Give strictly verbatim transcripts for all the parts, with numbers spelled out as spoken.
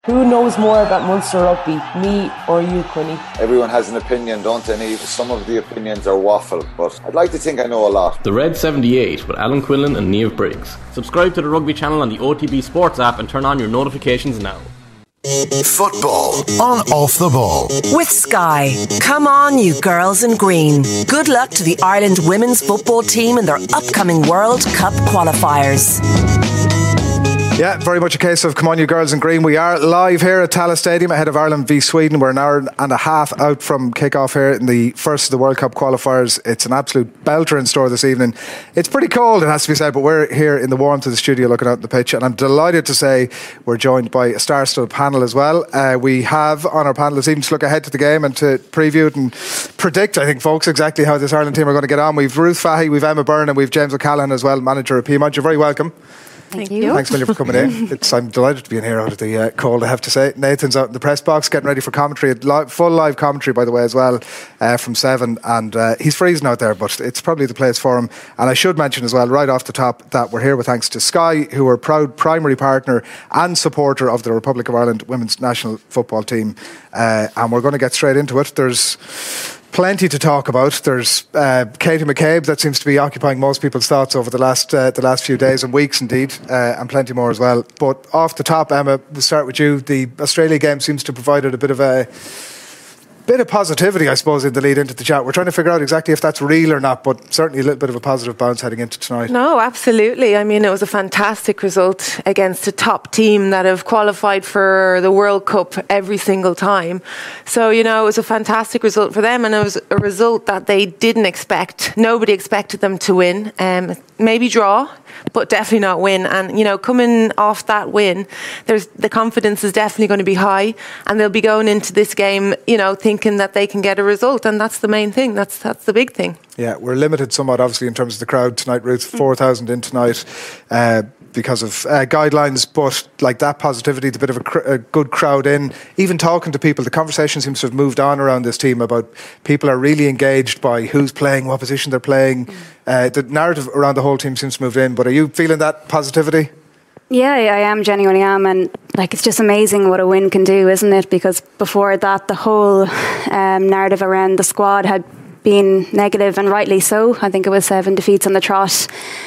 Who knows more about Munster rugby, me or you, Quinny? Everyone has an opinion, don't they? Some of the opinions are waffle, but I'd like to think I know a lot. The Red seventy-eight with Alan Quinlan and Niamh Briggs. Subscribe to the Rugby channel on the O T B Sports app and turn on your notifications now. Football on Off the Ball. With Sky. Come on, you girls in green. Good luck to the Ireland women's football team in their upcoming World Cup qualifiers. Yeah, very much a case of come on you girls in green. We are live here at Tallaght Stadium ahead of Ireland v Sweden. We're an hour and a half out from kick-off here in the first of the World Cup qualifiers. It's an absolute belter in store this evening. It's pretty cold, it has to be said, but we're here in the warmth of the studio looking out the pitch, and I'm delighted to say we're joined by a star-studded panel as well. Uh, we have on our panel this evening to look ahead to the game and to preview it and predict, I think, folks, exactly how this Ireland team are going to get on. We've Ruth Fahy, we've Emma Byrne, and we've James O'Callaghan as well, manager of Piedmont. You're very welcome. Thank you. Thanks a million for coming in. It's, I'm delighted to be in here out of the uh, cold, I have to say. Nathan's out in the press box getting ready for commentary. Li- full live commentary, by the way, as well, uh, from seven. And uh, he's freezing out there, but it's probably the place for him. And I should mention as well, right off the top, that we're here with thanks to Sky, who are a proud primary partner and supporter of the Republic of Ireland women's national football team. Uh, and we're going to get straight into it. There's plenty to talk about. There's uh, Katie McCabe that seems to be occupying most people's thoughts over the last uh, the last few days and weeks, indeed, uh, and plenty more as well. But off the top, Emma, we'll start with you. The Australia game seems to have provided a bit of a bit of positivity, I suppose, in the lead into the chat. We're trying to figure out exactly if that's real or not, but certainly a little bit of a positive bounce heading into tonight. No, absolutely. I mean, it was a fantastic result against a top team that have qualified for the World Cup every single time. So, you know, it was a fantastic result for them, and it was a result that they didn't expect. Nobody expected them to win. Um, maybe draw, but definitely not win. And, you know, coming off that win, there's the confidence is definitely going to be high, and they'll be going into this game, you know, thinking that they can get a result, and that's the main thing. That's that's the big thing. Yeah, we're limited somewhat, obviously, in terms of the crowd tonight, Ruth. four thousand in tonight uh, because of uh, guidelines, but like that positivity, the bit of a, cr- a good crowd in, even talking to people, the conversation seems to have moved on around this team about people are really engaged by who's playing, what position they're playing. Mm. Uh, the narrative around the whole team seems to move in, but are you feeling that positivity? Yeah, I am, genuinely am, and like it's just amazing what a win can do, isn't it? Because before that, the whole um, narrative around the squad had been negative, and rightly so. I think it was seven defeats on the trot.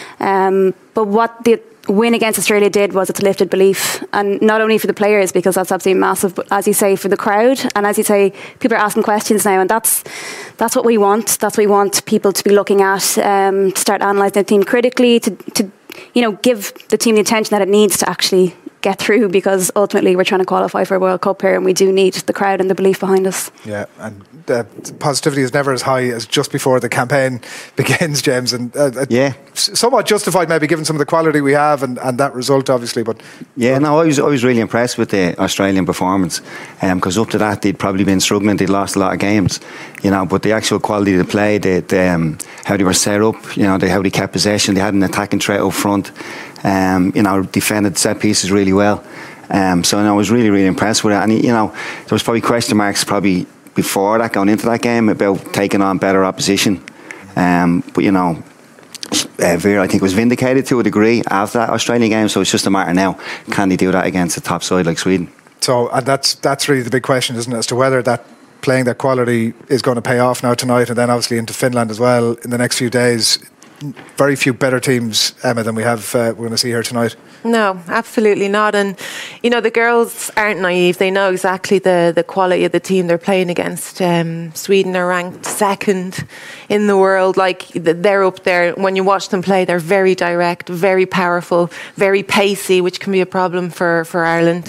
Um, but what the win against Australia did was it's lifted belief, and not only for the players, because that's absolutely massive, but as you say, for the crowd. And as you say, people are asking questions now, and that's that's what we want. That's what we want people to be looking at, um, to start analysing the team critically, to to you know, give the team the attention that it needs to actually get through, because ultimately we're trying to qualify for a World Cup here, and we do need the crowd and the belief behind us. Yeah, and uh, positivity is never as high as just before the campaign begins, James, and uh, yeah, somewhat justified maybe given some of the quality we have and, and that result, obviously. But yeah, no, I was I was really impressed with the Australian performance, because um, up to that they'd probably been struggling. They'd lost a lot of games, you know, but the actual quality of the play, the, the, um, how they were set up, you know, they, how they kept possession, they had an attacking threat up front. Um, you know, defended set pieces really well. Um, so you know, I was really, really impressed with it. And you know, there was probably question marks probably before that, going into that game, about taking on better opposition. Um, but you know, uh, Vera, I think, was vindicated to a degree after that Australian game. So it's just a matter now, can they do that against a top side like Sweden? So and that's that's really the big question, isn't it, as to whether that playing that quality is going to pay off now tonight, and then obviously into Finland as well in the next few days. Very few better teams, Emma, than we have uh, we're going to see here tonight. No, absolutely not. And you know, the girls aren't naive. They know exactly the, the quality of the team they're playing against. um, Sweden are ranked second in the world. Like, they're up there. When you watch them play, they're very direct, very powerful, very pacey, which can be a problem for, for Ireland.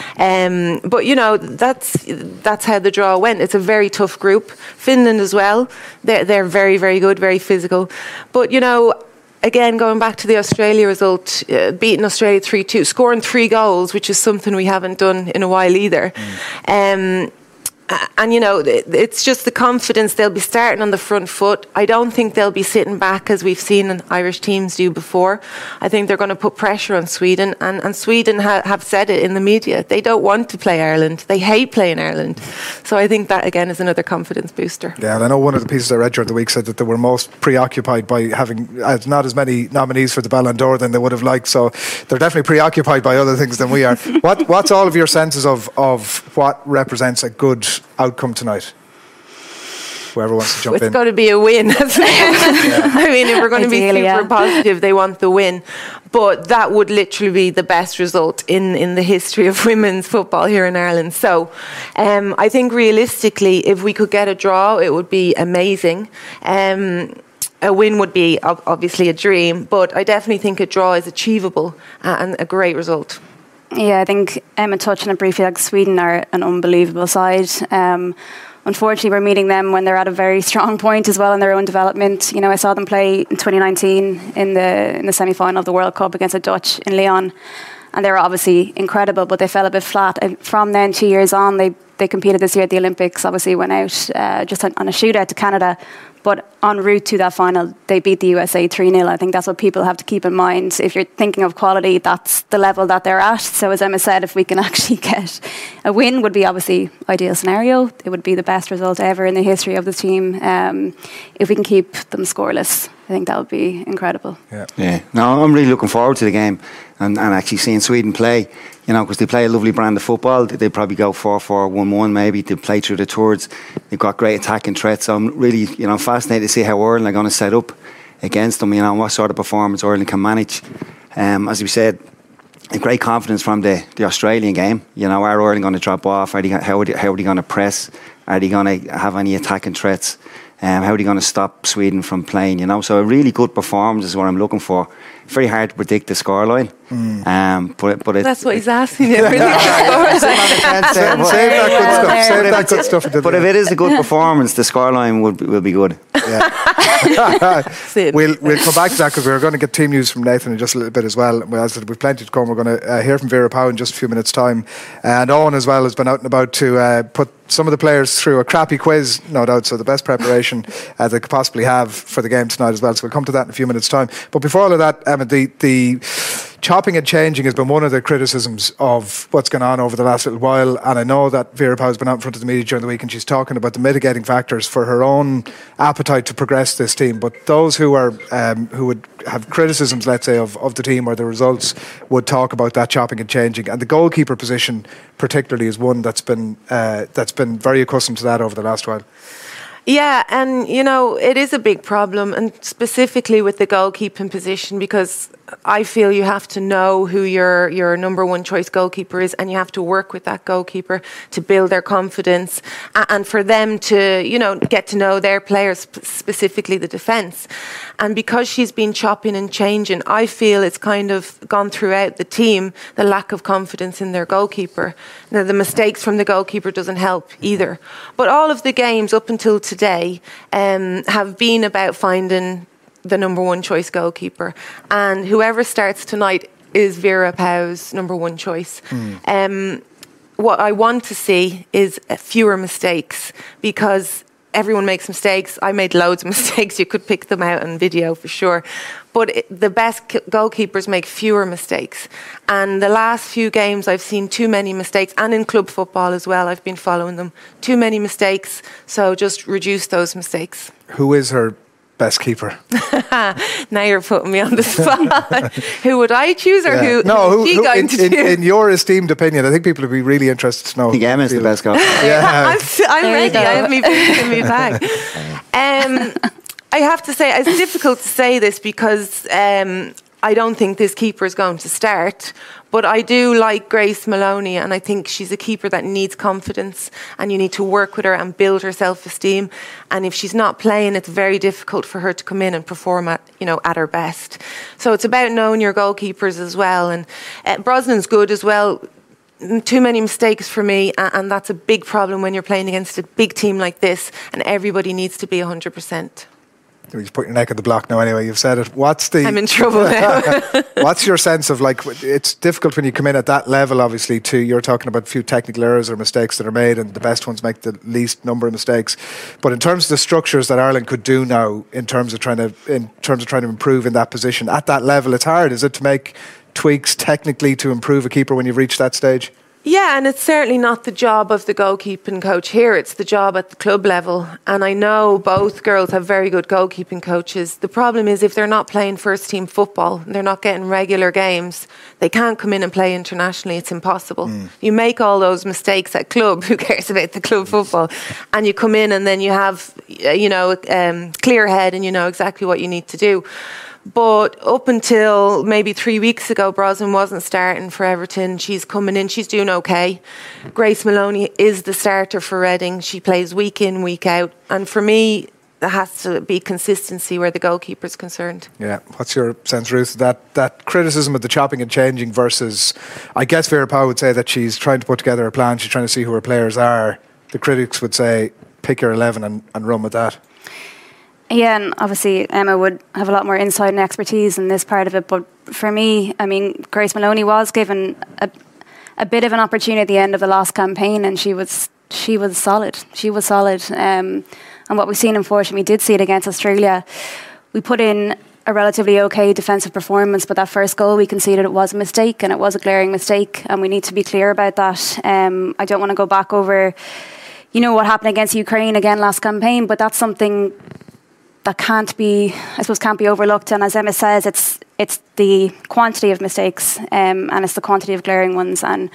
Mm. Um, but you know, that's that's how the draw went. It's a very tough group. Finland as well, they're, they're very, very good, very physical. But you know, again, going back to the Australia result, uh, beating Australia three two, scoring three goals, which is something we haven't done in a while either. Mm. Um, Uh, and, you know, it's just the confidence. They'll be starting on the front foot. I don't think they'll be sitting back as we've seen Irish teams do before. I think they're going to put pressure on Sweden. And, and Sweden ha- have said it in the media. They don't want to play Ireland. They hate playing Ireland. So I think that, again, is another confidence booster. Yeah, and I know one of the pieces I read during the week said that they were most preoccupied by having uh, not as many nominees for the Ballon d'Or than they would have liked. So they're definitely preoccupied by other things than we are. what What's all of your senses of, of what represents a good outcome tonight? Whoever wants to jump it's in. It's got to be a win. yeah. I mean, if we're going to be super yeah. positive, they want the win. But that would literally be the best result in, in the history of women's football here in Ireland. So um, I think realistically, if we could get a draw, it would be amazing. Um, a win would be obviously a dream, but I definitely think a draw is achievable and a great result. Yeah, I think Emma touched on it briefly, like Sweden are an unbelievable side. Um, unfortunately, we're meeting them when they're at a very strong point as well in their own development. You know, I saw them play in twenty nineteen in the in the semi-final of the World Cup against the Dutch in Lyon, and they were obviously incredible, but they fell a bit flat. And from then, two years on, they they competed this year at the Olympics, obviously went out uh, just on, on a shootout to Canada. But en route to that final, they beat the U S A three nil. I think that's what people have to keep in mind. If you're thinking of quality, that's the level that they're at. So as Emma said, if we can actually get a win, would be obviously ideal scenario. It would be the best result ever in the history of the team. Um, if we can keep them scoreless, I think that would be incredible. Yeah. Yeah. No, I'm really looking forward to the game and, and actually seeing Sweden play. You know, because they play a lovely brand of football. They probably go four four one one maybe. They play through the tours. They've got great attacking threats. So I'm really, you know, fascinated to see how Ireland are going to set up against them. You know, what sort of performance Ireland can manage. Um, as we said, a great confidence from the, the Australian game. You know, are Ireland going to drop off? Are they, how, are they, how are they going to press? Are they going to have any attacking threats? Um, how are they going to stop Sweden from playing? You know, so a really good performance is what I'm looking for. Very hard to predict the scoreline. Mm. Um, but but it, that's what he's asking you. Really. Save that good stuff. Save that good stuff. But if it is a good performance, the scoreline will be, will be good. Yeah. we'll we'll come back to that because we're going to get team news from Nathan in just a little bit as well. As I said, we've plenty to come. We're going to uh, hear from Vera Pauw in just a few minutes' time, and Owen as well has been out and about to uh, put some of the players through a crappy quiz, no doubt. So the best preparation uh, they could possibly have for the game tonight as well. So we'll come to that in a few minutes' time. But before all of that, Emma, the the chopping and changing has been one of the criticisms of what's gone on over the last little while, and I know that Vera Pauw has been out in front of the media during the week and she's talking about the mitigating factors for her own appetite to progress this team. But those who are um, who would have criticisms, let's say, of, of the team or the results would talk about that chopping and changing, and the goalkeeper position particularly is one that's been uh, that's been very accustomed to that over the last while. Yeah, and you know, it is a big problem, and specifically with the goalkeeping position, because I feel you have to know who your your number one choice goalkeeper is, and you have to work with that goalkeeper to build their confidence, and for them to, you know, get to know their players, specifically the defence. And because she's been chopping and changing, I feel it's kind of gone throughout the team, the lack of confidence in their goalkeeper. Now, the mistakes from the goalkeeper doesn't help either. But all of the games up until today um, have been about finding the number one choice goalkeeper, and whoever starts tonight is Vera Pauw's number one choice. Mm. Um, what I want to see is fewer mistakes, because everyone makes mistakes. I made loads of mistakes. You could pick them out on video for sure. But it, the best goalkeepers make fewer mistakes. And the last few games, I've seen too many mistakes, and in club football as well, I've been following them. Too many mistakes, so just reduce those mistakes. Who is her best keeper? Now you're putting me on the spot. Who would I choose, or yeah. who, no, who is she who, going in, to choose? In, in your esteemed opinion, I think people would be really interested to know. I think Emma's the best goalkeeper. Yeah, I'm, I'm ready. I have me in me bag. Um, I have to say, it's difficult to say this because um, I don't think this keeper is going to start. But I do like Grace Maloney, and I think she's a keeper that needs confidence, and you need to work with her and build her self-esteem. And if she's not playing, it's very difficult for her to come in and perform at, you know, at her best. So it's about knowing your goalkeepers as well. And uh, Brosnan's good as well. Too many mistakes for me, and that's a big problem when you're playing against a big team like this, and everybody needs to be one hundred percent. You've put your neck on the block now anyway, you've said it. What's the... I'm in trouble now. What's your sense of, like, it's difficult when you come in at that level, obviously, to, you're talking about a few technical errors or mistakes that are made, and the best ones make the least number of mistakes. But in terms of the structures that Ireland could do now, in terms of trying to, in terms of trying to improve in that position, at that level, it's hard, is it, to make tweaks technically to improve a keeper when you've reached that stage? Yeah, and it's certainly not the job of the goalkeeping coach here. It's the job at the club level. And I know both girls have very good goalkeeping coaches. The problem is if they're not playing first team football, they're not getting regular games, they can't come in and play internationally. It's impossible. Mm. You make all those mistakes at club, who cares about the club football? And you come in and then you have, you know, um, clear head and you know exactly what you need to do. But up until maybe three weeks ago, Brosnan wasn't starting for Everton. She's coming in, she's doing okay. Grace Maloney is the starter for Reading. She plays week in, week out. And for me, there has to be consistency where the goalkeeper's concerned. Yeah. What's your sense, Ruth? That that criticism of the chopping and changing versus, I guess Vera Pauw would say that she's trying to put together a plan, she's trying to see who her players are. The critics would say, pick your eleven and, and run with that. Yeah, and obviously Emma would have a lot more insight and expertise in this part of it. But for me, I mean, Grace Maloney was given a, a bit of an opportunity at the end of the last campaign, and she was she was solid. She was solid. Um, and what we've seen, unfortunately, we did see it against Australia. We put in a relatively okay defensive performance, but that first goal we conceded, it was a mistake, and it was a glaring mistake, and we need to be clear about that. Um, I don't want to go back over, you know, what happened against Ukraine again last campaign, but that's something that can't be, I suppose, can't be overlooked. And as Emma says, it's it's the quantity of mistakes um, and it's the quantity of glaring ones. And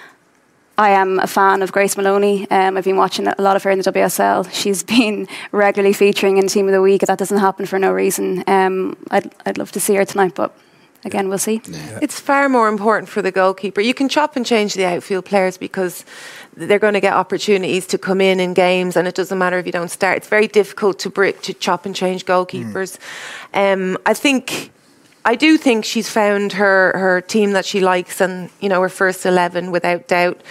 I am a fan of Grace Maloney. Um, I've been watching a lot of her in the W S L. She's been regularly featuring in Team of the Week. That doesn't happen for no reason. Um, I'd I'd love to see her tonight, but again, we'll see. Yeah. It's far more important for the goalkeeper. You can chop and change the outfield players because they're going to get opportunities to come in in games, and it doesn't matter if you don't start. It's very difficult to brick, to chop and change goalkeepers. Mm. Um, I think, I do think she's found her her team that she likes, and you know, her first eleven without doubt.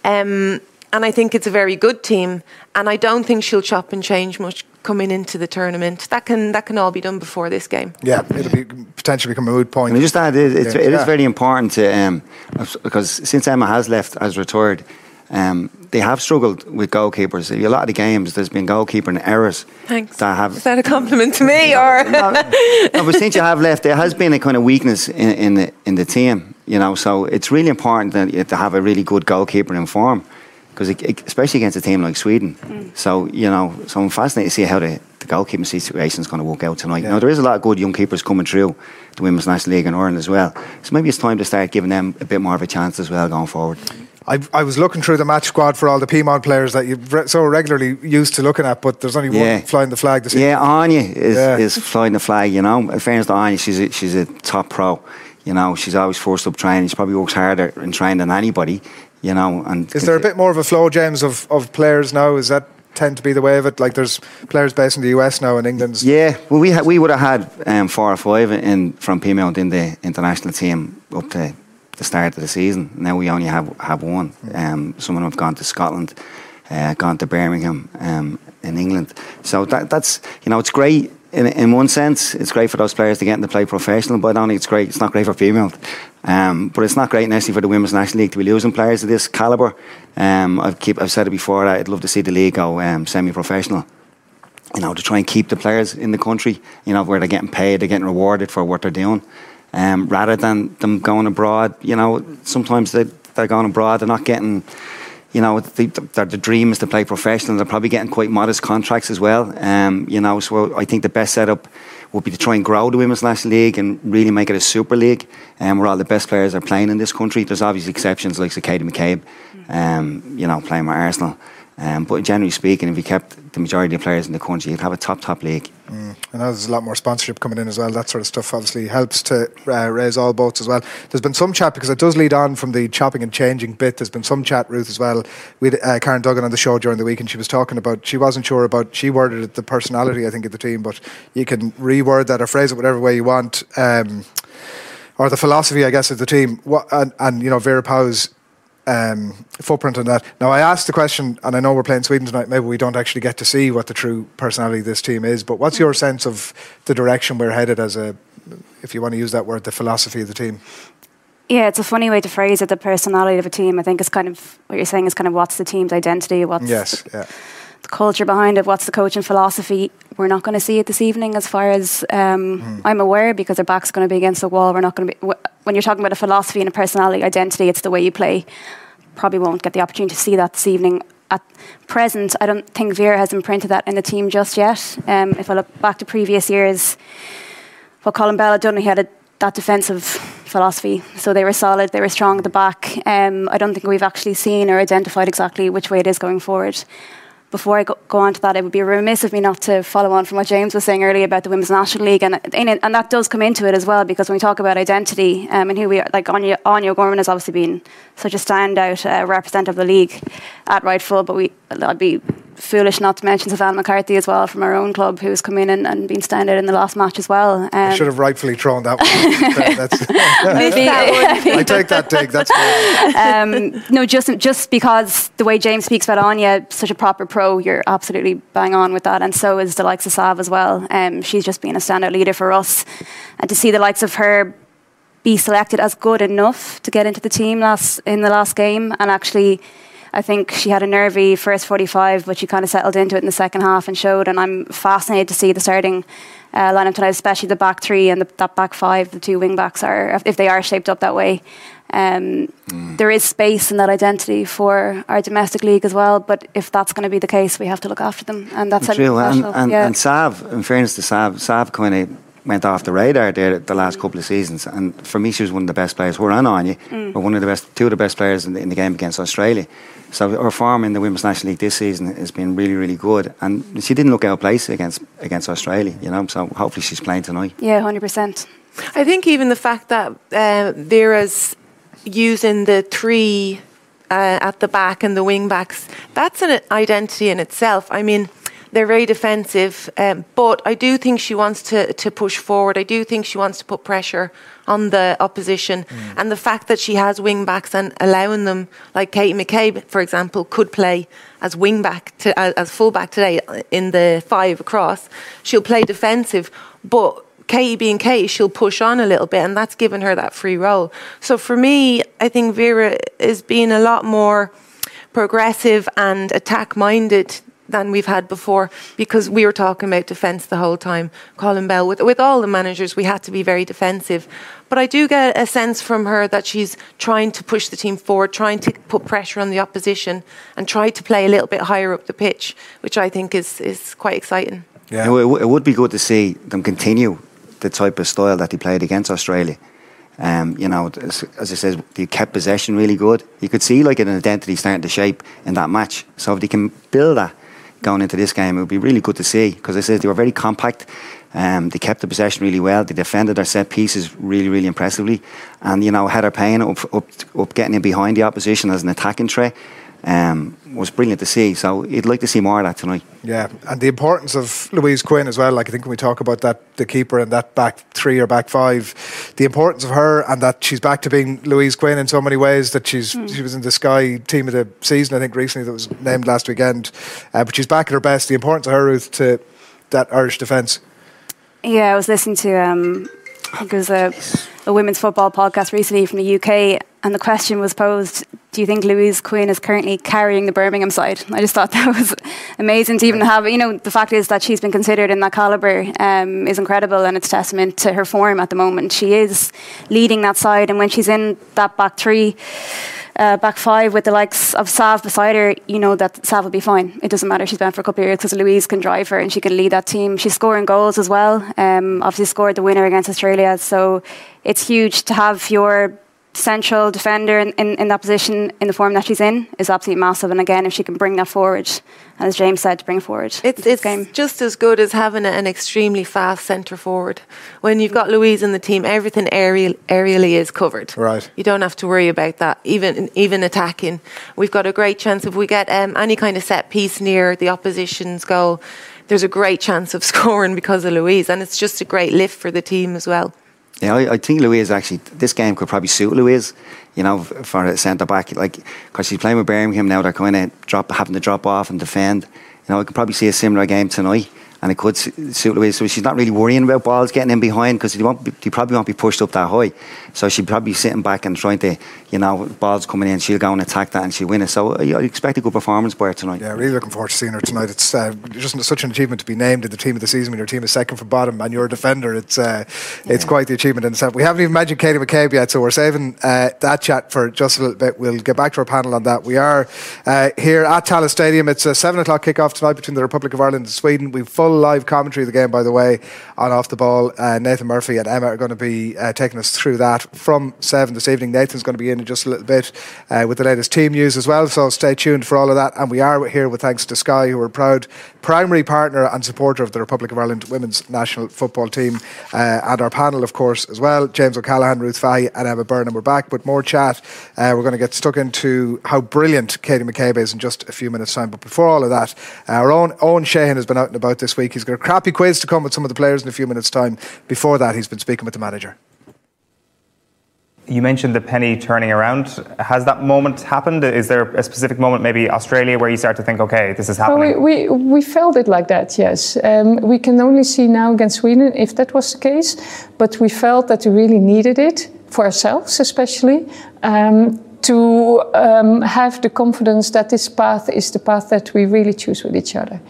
Um, and I think it's a very good team, and I don't think she'll chop and change much coming into the tournament. That can that can all be done before this game. Yeah, it'll be potentially become a moot point. And just add, it, it's, yeah. it is yeah. very important to um, because since Emma has left, has retired, um, they have struggled with goalkeepers. A lot of the games, there's been goalkeeping errors. Thanks. That have, is that a compliment to me, or? no, no, but since you have left, there has been a kind of weakness in, in the in the team. You know, so it's really important that, to have a really good goalkeeper in form. Because especially against a team like Sweden, mm. so you know, so I'm fascinated to see how the, the goalkeeping situation is going to work out tonight. Yeah. Now there is a lot of good young keepers coming through the Women's National League in Ireland as well, so maybe it's time to start giving them a bit more of a chance as well going forward. I, I was looking through the match squad for all the P M O D players that you're re- so regularly used to looking at, but there's only yeah. one flying the flag this evening. Yeah, Anya is, yeah. is flying the flag. You know, in fairness to Anya, she's a, she's a top pro. You know, she's always first up training. She probably works harder in training than anybody. You know, and is there a bit more of a flow, James, of, of players now? Is that tend to be the way of it? Like there's players based in the U S now and England's. Yeah, well, we ha- we would have had um, four or five in from P M O D in the international team up to the start of the season. Now we only have have one. Um, some of them have gone to Scotland, uh, gone to Birmingham um, in England. So that that's you know it's great. In, in one sense, it's great for those players to get into play professional, but I don't think it's great. It's not great for female, um, but it's not great necessarily for the Women's National League to be losing players of this calibre. Um, I've keep I've said it before. I'd love to see the league go um, semi-professional. You know, to try and keep the players in the country. You know, where they're getting paid, they're getting rewarded for what they're doing, um, rather than them going abroad. You know, sometimes they they're going abroad, they're not getting. You know, the, the, the dream is to play professional. They're probably getting quite modest contracts as well. Um, you know, so I think the best setup would be to try and grow the Women's National League and really make it a super league, um, where all the best players are playing in this country. There's obviously exceptions like Katie McCabe, um, you know, playing with Arsenal. Um, but generally speaking, if you kept the majority of the players in the country, you'd have a top, top league. Mm. I know there's a lot more sponsorship coming in as well. That sort of stuff obviously helps to uh, raise all boats as well. There's been some chat, because it does lead on from the chopping and changing bit. There's been some chat, Ruth, as well. We had uh, Karen Duggan on the show during the week, and she was talking about, she wasn't sure about, she worded it the personality, I think, of the team, but you can reword that or phrase it whatever way you want. Um, or the philosophy, I guess, of the team. What, and, and, you know, Vera Pauw's um, footprint on that. Now, I asked the question, and I know we're playing Sweden tonight, maybe we don't actually get to see what the true personality of this team is, but what's your sense of the direction we're headed as a, if you want to use that word, the philosophy of the team? Yeah, it's a funny way to phrase it, the personality of a team. I think it's kind of, what you're saying is kind of what's the team's identity, what's yes, the, yeah. the culture behind it, what's the coaching philosophy. We're not going to see it this evening as far as um, mm. I'm aware, because their back's going to be against the wall. We're not going to be, when you're talking about a philosophy and a personality identity, it's the way you play. Probably won't get the opportunity to see that this evening. At present, I don't think Vera has imprinted that in the team just yet. Um, if I look back to previous years, what Colin Bell had done, he had a, that defensive philosophy. So they were solid, they were strong at the back. Um, I don't think we've actually seen or identified exactly which way it is going forward. Before I go, go on to that, it would be remiss of me not to follow on from what James was saying earlier about the Women's National League, and and, and that does come into it as well, because when we talk about identity um, and who we are, like Anya, Anya Gorman has obviously been such a standout uh, representative of the league at right full, but we I'd be foolish not to mention Savannah McCarthy as well from our own club, who's come in and, and been standout in the last match as well. Um, I should have rightfully thrown that one. That's, I take that dig. That's um, no, just just because the way James speaks about Anya, such a proper pro, you're absolutely bang on with that, and so is the likes of Sav as well. Um, she's just been a standout leader for us, and to see the likes of her be selected as good enough to get into the team last in the last game, and actually, I think she had a nervy first forty-five, but she kind of settled into it in the second half and showed. And I'm fascinated to see the starting uh, lineup tonight, especially the back three and the, that back five. The two wing backs are, if they are shaped up that way, um, mm. there is space in that identity for our domestic league as well. But if that's going to be the case, we have to look after them, and that's true. And, and, yeah. and Sav, in fairness to Sav, Sav kind of went off the radar there the last couple of seasons, and for me she was one of the best players. We're on Anya, mm. but one of the best, two of the best players in the, in the game against Australia. So her form in the Women's National League this season has been really, really good, and she didn't look out of place against against Australia, you know. So hopefully she's playing tonight. Yeah, one hundred percent. I think even the fact that uh, Vera's using the three uh, at the back and the wing backs, that's an identity in itself. I mean, they're very defensive, um, but I do think she wants to, to push forward. I do think she wants to put pressure on the opposition. Mm. And the fact that she has wing backs and allowing them, like Katie McCabe, for example, could play as wing back, to, as, as full back today in the five across. She'll play defensive, but Katie being Katie, she'll push on a little bit, and that's given her that free role. So for me, I think Vera is being a lot more progressive and attack-minded than we've had before, because we were talking about defence the whole time. Colin Bell, with, with all the managers, we had to be very defensive. But I do get a sense from her that she's trying to push the team forward, trying to put pressure on the opposition, and try to play a little bit higher up the pitch, which I think is, is quite exciting. Yeah, it, w- it would be good to see them continue the type of style that they played against Australia. Um, you know, as, as I said, they kept possession really good. You could see like an identity starting to shape in that match. So if they can build that going into this game, it would be really good to see, because I said they were very compact. Um, they kept the possession really well. They defended their set pieces really, really impressively. And, you know, Heather Payne up, up, up getting in behind the opposition as an attacking threat um, was brilliant to see. So you'd like to see more of that tonight. Yeah, and the importance of Louise Quinn as well. Like, I think when we talk about that, the keeper and that back three or back five, the importance of her, and that she's back to being Louise Quinn in so many ways, that she's mm. she was in the Sky team of the season, I think, recently, that was named last weekend. Uh, but she's back at her best. The importance of her, Ruth, to that Irish defence. Yeah, I was listening to um, I think it was a, a women's football podcast recently from the U K, and the question was posed, do you think Louise Quinn is currently carrying the Birmingham side? I just thought that was amazing to even have. You know, the fact is that she's been considered in that calibre um, is incredible, and it's testament to her form at the moment. She is leading that side, and when she's in that back three, Uh, back five with the likes of Sav beside her, you know that Sav will be fine. It doesn't matter, she's been for a couple of years, because Louise can drive her and she can lead that team. She's scoring goals as well. Um, obviously scored the winner against Australia, so it's huge to have your central defender in, in, in that position in the form that she's in is absolutely massive. And again, if she can bring that forward, and as James said, to bring forward, it's it's game. just as good as having an extremely fast centre forward. When you've got Louise in the team, everything aerial, aerially is covered. Right. You don't have to worry about that. Even even attacking, we've got a great chance if we get um, any kind of set piece near the opposition's goal. There's a great chance of scoring because of Louise, and it's just a great lift for the team as well. Yeah, I, I think Louise actually, this game could probably suit Louise, you know, for a centre back, like, because she's playing with Birmingham now. They're kind of drop, having to drop off and defend. You know, I could probably see a similar game tonight, and it could suit Louise. So she's not really worrying about balls getting in behind, because they won't be, they probably won't be pushed up that high. So she'd probably be sitting back and trying to, you know, balls coming in, she'll go and attack that and she'll win it. So I, I expect a good performance by her tonight. Yeah, really looking forward to seeing her tonight. It's uh, just such an achievement to be named in the team of the season when your team is second from bottom and you're a defender. It's uh, it's yeah. quite the achievement in itself. We haven't even mentioned Katie McCabe yet, so we're saving uh, that chat for just a little bit. We'll get back to our panel on that. We are uh, here at Tallaght Stadium. It's a seven o'clock kickoff tonight between the Republic of Ireland and Sweden. We've full live commentary of the game, by the way, on Off the Ball. Uh, Nathan Murphy and Emma are going to be uh, taking us through that from seven this evening. Nathan's going to be in in just a little bit uh, with the latest team news as well, so stay tuned for all of that. And we are here with thanks to Sky, who are a proud primary partner and supporter of the Republic of Ireland women's national football team, uh, and our panel, of course, as well. James O'Callaghan, Ruth Fahy and Emma Byrne. We're back with more chat. Uh, we're going to get stuck into how brilliant Katie McCabe is in just a few minutes' time. But before all of that, uh, our own Owen Sheehan has been out and about this week. He's got a crappy quiz to come with some of the players in a few minutes' time. Before that, he's been speaking with the manager. You mentioned the penny turning around. Has that moment happened? Is there a specific moment, maybe Australia, where you start to think, okay, this is happening? Well, we, we, we felt it like that, yes. Um, we can only see now against Sweden if that was the case, but we felt that we really needed it, for ourselves especially, um, to um, have the confidence that this path is the path that we really choose with each other.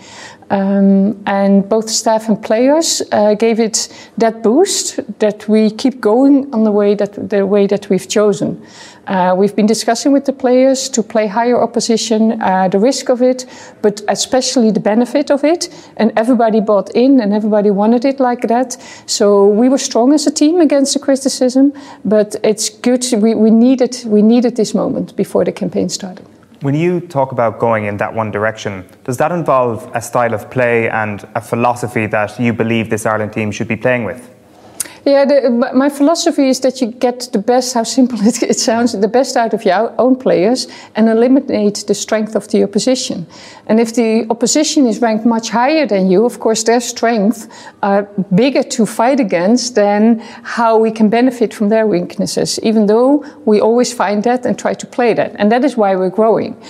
Um, and both staff and players uh, gave it that boost that we keep going on the way that the way that we've chosen. Uh, we've been discussing with the players to play higher opposition, uh, the risk of it, but especially the benefit of it. And everybody bought in and everybody wanted it like that. So we were strong as a team against the criticism, but it's good. We, we needed we needed this moment before the campaign started. When you talk about going in that one direction, does that involve a style of play and a philosophy that you believe this Ireland team should be playing with? Yeah, the, my philosophy is that you get the best, how simple it, it sounds, the best out of your own players and eliminate the strength of the opposition. And if the opposition is ranked much higher than you, of course their strengths are bigger to fight against than how we can benefit from their weaknesses, even though we always find that and try to play that. And that is why we're growing.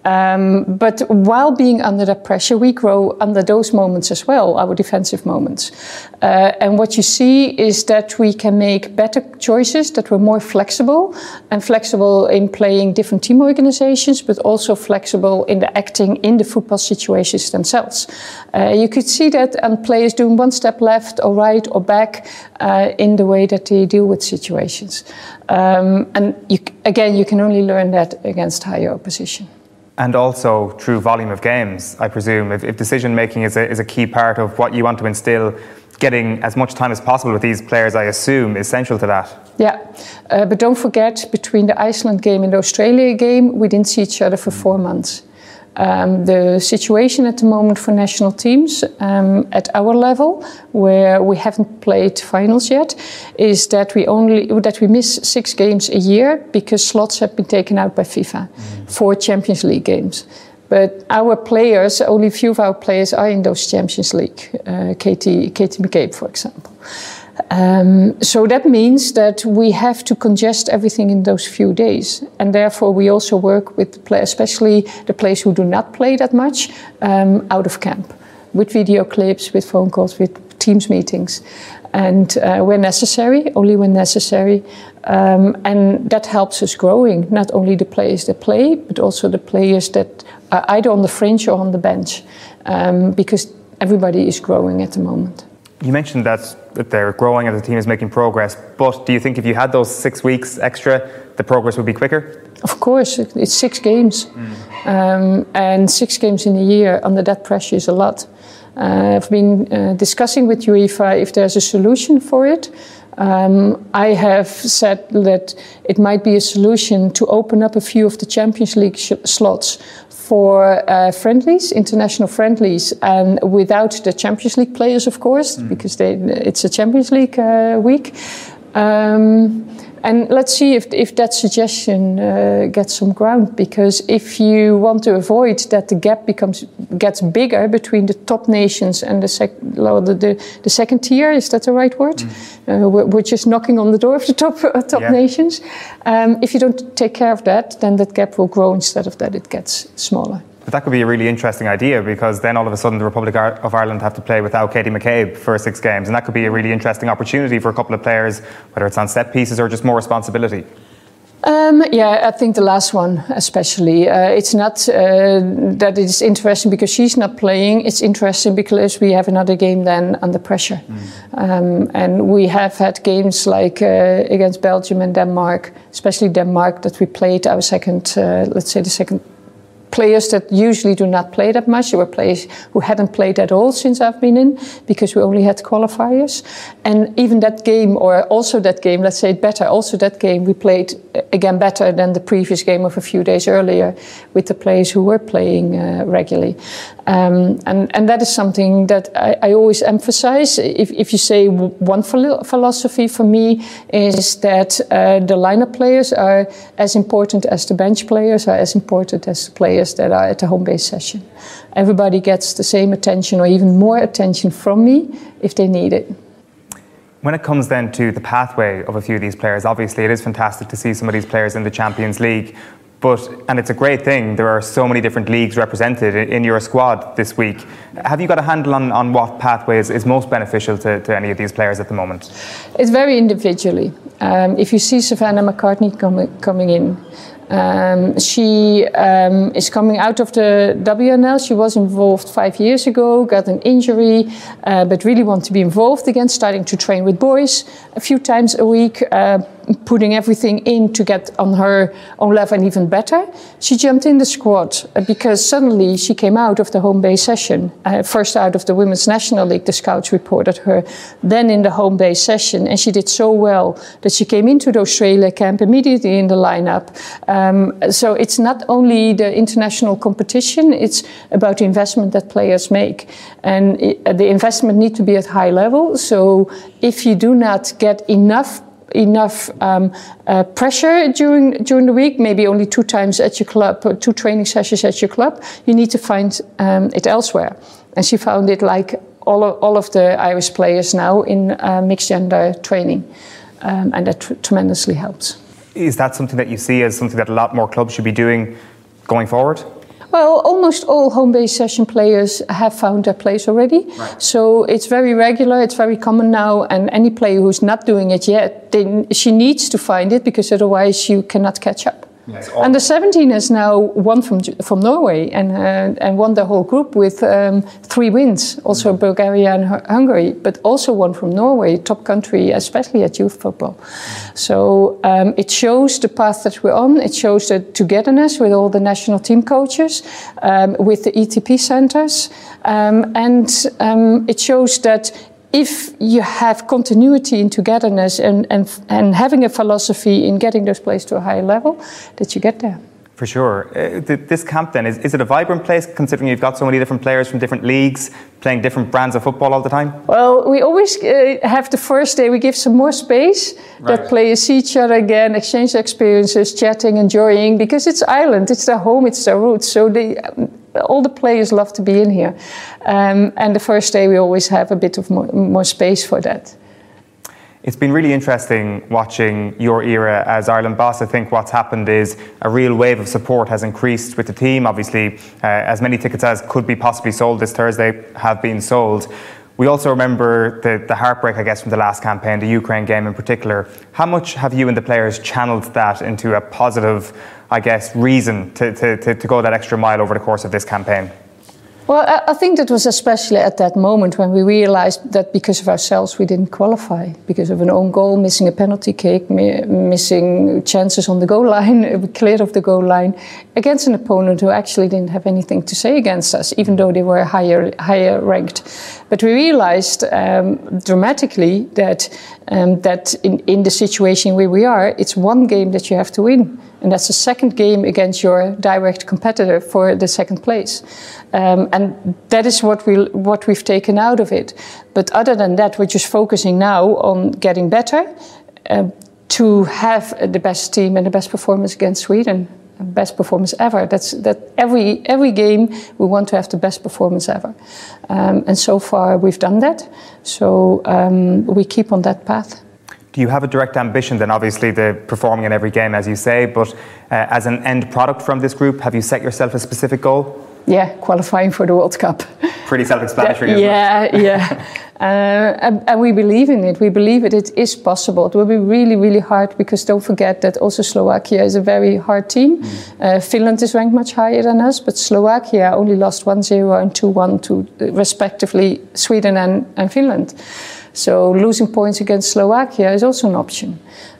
Um, but while being under that pressure, we grow under those moments as well, our defensive moments. Uh, and what you see is that we can make better choices, that we're more flexible, and flexible in playing different team organizations, but also flexible in the acting in the football situations themselves. Uh, you could see that on players doing one step left or right or back uh, in the way that they deal with situations. Um, and you, again, you can only learn that against higher opposition. And also through volume of games, I presume. If, if decision making is a, is a key part of what you want to instill, getting as much time as possible with these players, I assume, is essential to that. Yeah, uh, but don't forget, between the Iceland game and the Australia game, we didn't see each other for four months. Um, the situation at the moment for national teams um, at our level, where we haven't played finals yet, is that we only that we miss six games a year because slots have been taken out by FIFA mm. for Champions League games. But our players, only a few of our players are in those Champions League. Uh, Katie Katie McCabe, for example. Um, so that means that we have to congest everything in those few days, and therefore we also work with the play, especially the players who do not play that much, um, out of camp, with video clips, with phone calls, with Teams meetings, and uh, where necessary, only when necessary, um, and that helps us growing. Not only the players that play, but also the players that are either on the fringe or on the bench, um, because everybody is growing at the moment. You mentioned that they're growing and the team is making progress, but do you think if you had those six weeks extra, the progress would be quicker? Of course, it's six games. Mm. Um, and six games in a year under that pressure is a lot. Uh, I've been uh, discussing with UEFA if there's a solution for it. Um, I have said that it might be a solution to open up a few of the Champions League sh- slots for uh, friendlies, international friendlies, and without the Champions League players, of course, mm. because they, it's a Champions League uh, week. Um, And let's see if if that suggestion uh, gets some ground. Because if you want to avoid that the gap becomes gets bigger between the top nations and the sec, the, the, the second tier, is that the right word? Mm. Uh, we're, we're just knocking on the door of the top uh, top yeah. nations. Um, if you don't take care of that, then that gap will grow instead of that it gets smaller. But that could be a really interesting idea, because then all of a sudden the Republic of Ireland have to play without Katie McCabe for six games, and that could be a really interesting opportunity for a couple of players, whether it's on set pieces or just more responsibility. Um, yeah, I think the last one especially. Uh, it's not uh, that it's interesting because she's not playing. It's interesting because we have another game then under pressure. Mm. Um, and we have had games like uh, against Belgium and Denmark, especially Denmark, that we played our second, uh, let's say the second players that usually do not play that much. There were players who hadn't played at all since I've been in, because we only had qualifiers. And even that game, or also that game, let's say it better, also that game we played again better than the previous game of a few days earlier with the players who were playing uh, regularly. Um, and, and that is something that I, I always emphasize. If, if you say one philosophy for me is that uh, the lineup players are as important as the bench players, are as important as the players that are at the home base session. Everybody gets the same attention or even more attention from me if they need it. When it comes then to the pathway of a few of these players, obviously it is fantastic to see some of these players in the Champions League. But, and it's a great thing, there are so many different leagues represented in your squad this week. Have you got a handle on, on what pathway is, is most beneficial to, to any of these players at the moment? It's very individually. Um, if you see Savannah McCartney com- coming in, Um, she um, is coming out of the W N L. She was involved five years ago, got an injury, uh, but really want to be involved again, starting to train with boys a few times a week, uh, putting everything in to get on her own level and even better. She jumped in the squad uh, because suddenly she came out of the home base session. Uh, first out of the Women's National League, the scouts reported her, then in the home base session, and she did so well that she came into the Australia camp immediately in the lineup. Um, so it's not only the international competition, it's about the investment that players make. And it, uh, the investment needs to be at high level. So if you do not get enough enough um, uh, pressure during during the week, maybe only two times at your club, or two training sessions at your club, you need to find um, it elsewhere. And she found it like all of, all of the Irish players now in uh, mixed gender training. Um, and that tr- tremendously helps. Is that something that you see as something that a lot more clubs should be doing going forward? Well, almost all home-based session players have found their place already. Right. So it's very regular, it's very common now, and any player who's not doing it yet, they, she needs to find it, because otherwise you cannot catch up. Yes. Under seventeen has now won from from Norway and uh, and won the whole group with um, three wins. Also mm-hmm. Bulgaria and H- Hungary, but also won from Norway, top country, especially at youth football. Mm-hmm. So um, it shows the path that we're on. It shows the togetherness with all the national team coaches, um, with the E T P centers, um, and um, it shows that if you have continuity in togetherness and, and and having a philosophy in getting those players to a higher level, that you get there. For sure. Uh, th- this camp then, is, is it a vibrant place, considering you've got so many different players from different leagues playing different brands of football all the time? Well, we always uh, have the first day, we give some more space, right, that players see each other again, exchange experiences, chatting, enjoying, because it's Ireland, it's their home, it's their roots. So they... Um, all the players love to be in here. Um, and the first day we always have a bit of more, more space for that. It's been really interesting watching your era as Ireland boss. I think what's happened is a real wave of support has increased with the team. Obviously, uh, as many tickets as could be possibly sold this Thursday have been sold. We also remember the, the heartbreak, I guess, from the last campaign, the Ukraine game in particular. How much have you and the players channeled that into a positive, I guess, reason to, to, to, to go that extra mile over the course of this campaign? Well, I think that was especially at that moment when we realized that because of ourselves we didn't qualify, because of an own goal, missing a penalty kick, mi- missing chances on the goal line, we cleared off the goal line against an opponent who actually didn't have anything to say against us, even though they were higher higher ranked. But we realized um, dramatically that um, that in, in the situation where we are, it's one game that you have to win. And that's the second game against your direct competitor for the second place. Um, and that is what, we, what we've taken out of it. But other than that, we're just focusing now on getting better, uh, to have the best team and the best performance against Sweden. Best performance ever. That's that every every game we want to have the best performance ever, um, and so far we've done that. So um, we keep on that path. Do you have a direct ambition then? Obviously, the performing in every game, as you say, but uh, as an end product from this group, have you set yourself a specific goal? Yeah, qualifying for the World Cup. Pretty self-explanatory, isn't yeah, it? Yeah, yeah. Uh, and, and we believe in it. We believe it. It is possible. It will be really, really hard because don't forget that also Slovakia is a very hard team. Mm. Uh, Finland is ranked much higher than us, but Slovakia only lost one zero and two one to uh, respectively Sweden and, and Finland. So losing points against Slovakia is also an option.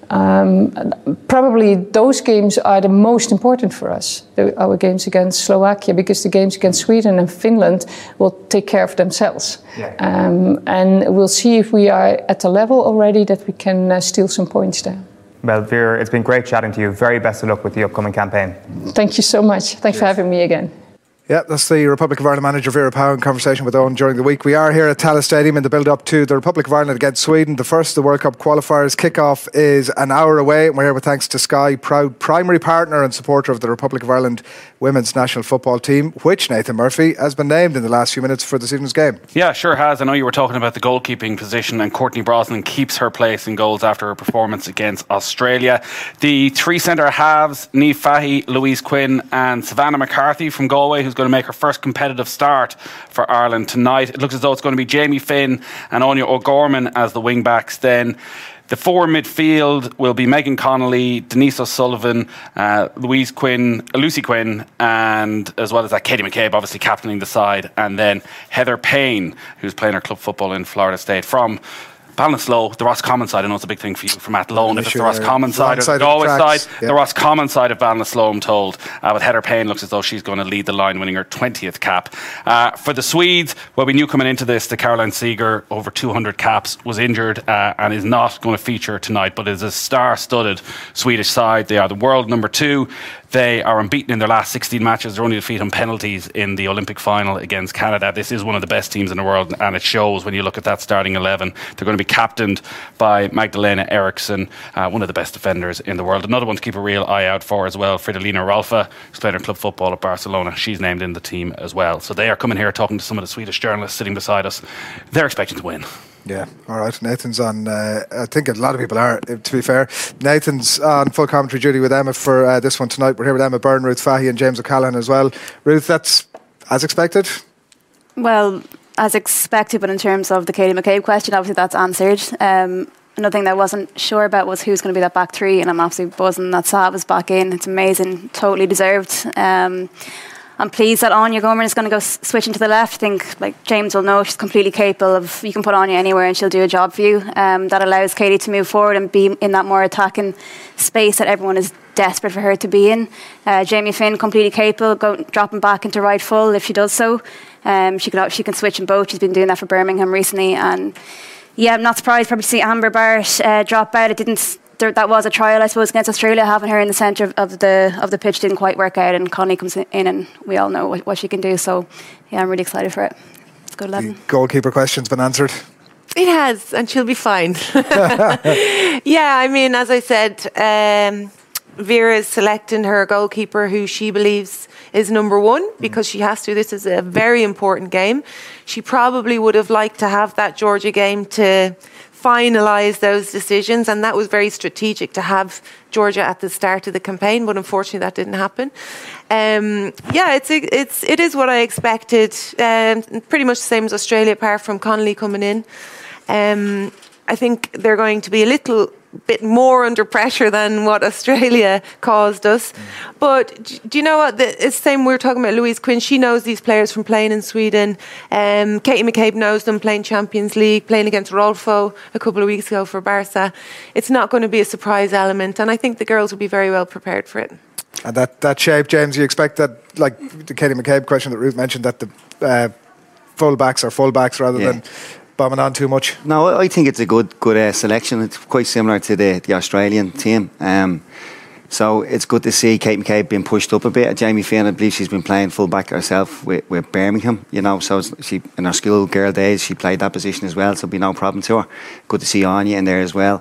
Um, probably those games are the most important for us, the, our games against Slovakia, because the games against Sweden and Finland will take care of themselves. Yeah. Um, and we'll see if we are at the level already that we can uh, steal some points there. Well, Vera, it's been great chatting to you. Very best of luck with the upcoming campaign. Thank you so much. Thanks yes. for having me again. Yeah, that's the Republic of Ireland manager Vera Pauw in conversation with Owen during the week. We are here at Tallaght Stadium in the build-up to the Republic of Ireland against Sweden. The first of the World Cup qualifiers. Kick-off is an hour away. We're here with thanks to Sky, proud primary partner and supporter of the Republic of Ireland women's national football team, which Nathan Murphy has been named in the last few minutes for this evening's game. Yeah, sure has. I know you were talking about the goalkeeping position, and Courtney Brosnan keeps her place in goals after her performance against Australia. The three centre halves, Niamh Fahey, Louise Quinn and Savannah McCarthy from Galway, who's going to make her first competitive start for Ireland tonight. It looks as though it's going to be Jamie Finn and Anya O'Gorman as the wing backs. Then the four midfield will be Megan Connolly, Denise O'Sullivan, uh, Louise Quinn, uh, Lucy Quinn, and as well as that Katie McCabe, obviously captaining the side, and then Heather Payne, who's playing her club football in Florida State from Ballinasloe, the Roscommon side. I know it's a big thing for you from Athlone. If it's the Roscommon side or the Galway side, yeah. The Roscommon side of Ballinasloe, I'm told. Uh, but Heather Payne looks as though she's going to lead the line, winning her twentieth cap. Uh, for the Swedes, well, we knew coming into this that Caroline Seeger, over two hundred caps, was injured uh, and is not going to feature tonight, but is a star-studded Swedish side. They are the world number two. They are unbeaten in their last sixteen matches. They're only defeated on penalties in the Olympic final against Canada. This is one of the best teams in the world, and it shows when you look at that starting eleven. They're going to be captained by Magdalena Eriksson, uh, one of the best defenders in the world. Another one to keep a real eye out for as well, Fridolina Rolfö, who's playing her club football at Barcelona. She's named in the team as well. So they are coming here talking to some of the Swedish journalists sitting beside us. They're expecting to win. Yeah, all right. Nathan's on, uh, I think a lot of people are, to be fair. Nathan's on full commentary duty with Emma for uh, this one tonight. We're here with Emma Byrne, Ruth Fahey and James O'Callaghan as well. Ruth, that's as expected? Well, as expected, but in terms of the Katie McCabe question, obviously that's answered. Um, another thing that I wasn't sure about was who's going to be that back three, and I'm absolutely buzzing that Saab is back in. It's amazing, totally deserved. Um, I'm pleased that Anya O'Gorman is going to go s- switch into the left. I think, like James will know, she's completely capable of, you can put Anya anywhere and she'll do a job for you. Um, that allows Katie to move forward and be in that more attacking space that everyone is desperate for her to be in. Uh, Jamie Finn, completely capable, go, dropping back into right full if she does so. Um, she can she can switch in both. She's been doing that for Birmingham recently. And yeah, I'm not surprised probably to see Amber Barrett uh, drop out. It didn't... There, that was a trial, I suppose, against Australia. Having her in the centre of, of the of the pitch didn't quite work out, and Connie comes in, and we all know what, what she can do. So, yeah, I'm really excited for it. Let's go to eleven. The goalkeeper question's been answered. It has, and she'll be fine. Yeah, I mean, as I said, um, Vera is selecting her goalkeeper, who she believes is number one, because she has to. This is a very important game. She probably would have liked to have that Georgia game to finalise those decisions, and that was very strategic to have Georgia at the start of the campaign, but unfortunately that didn't happen. Um, yeah, it's it's it is what I expected. Um, pretty much the same as Australia, apart from Connolly coming in. Um, I think they're going to be a little bit more under pressure than what Australia caused us. Mm. But do you know what? The, it's the same, we were talking about Louise Quinn. She knows these players from playing in Sweden. Um, Katie McCabe knows them playing Champions League, playing against Rolfö a couple of weeks ago for Barca. It's not going to be a surprise element, and I think the girls will be very well prepared for it. And that, that shape, James, you expect that, like the Katie McCabe question that Ruth mentioned, that the uh, full-backs are full-backs rather yeah. than bombing on too much? No, I think it's a good good uh, selection. It's quite similar to the, the Australian team. Um, so it's good to see Kate McCabe being pushed up a bit. Jamie Finn, I believe she's been playing full back herself with, with Birmingham, you know, so she in her school girl days she played that position as well, so it'll be no problem to her. Good to see Anya in there as well.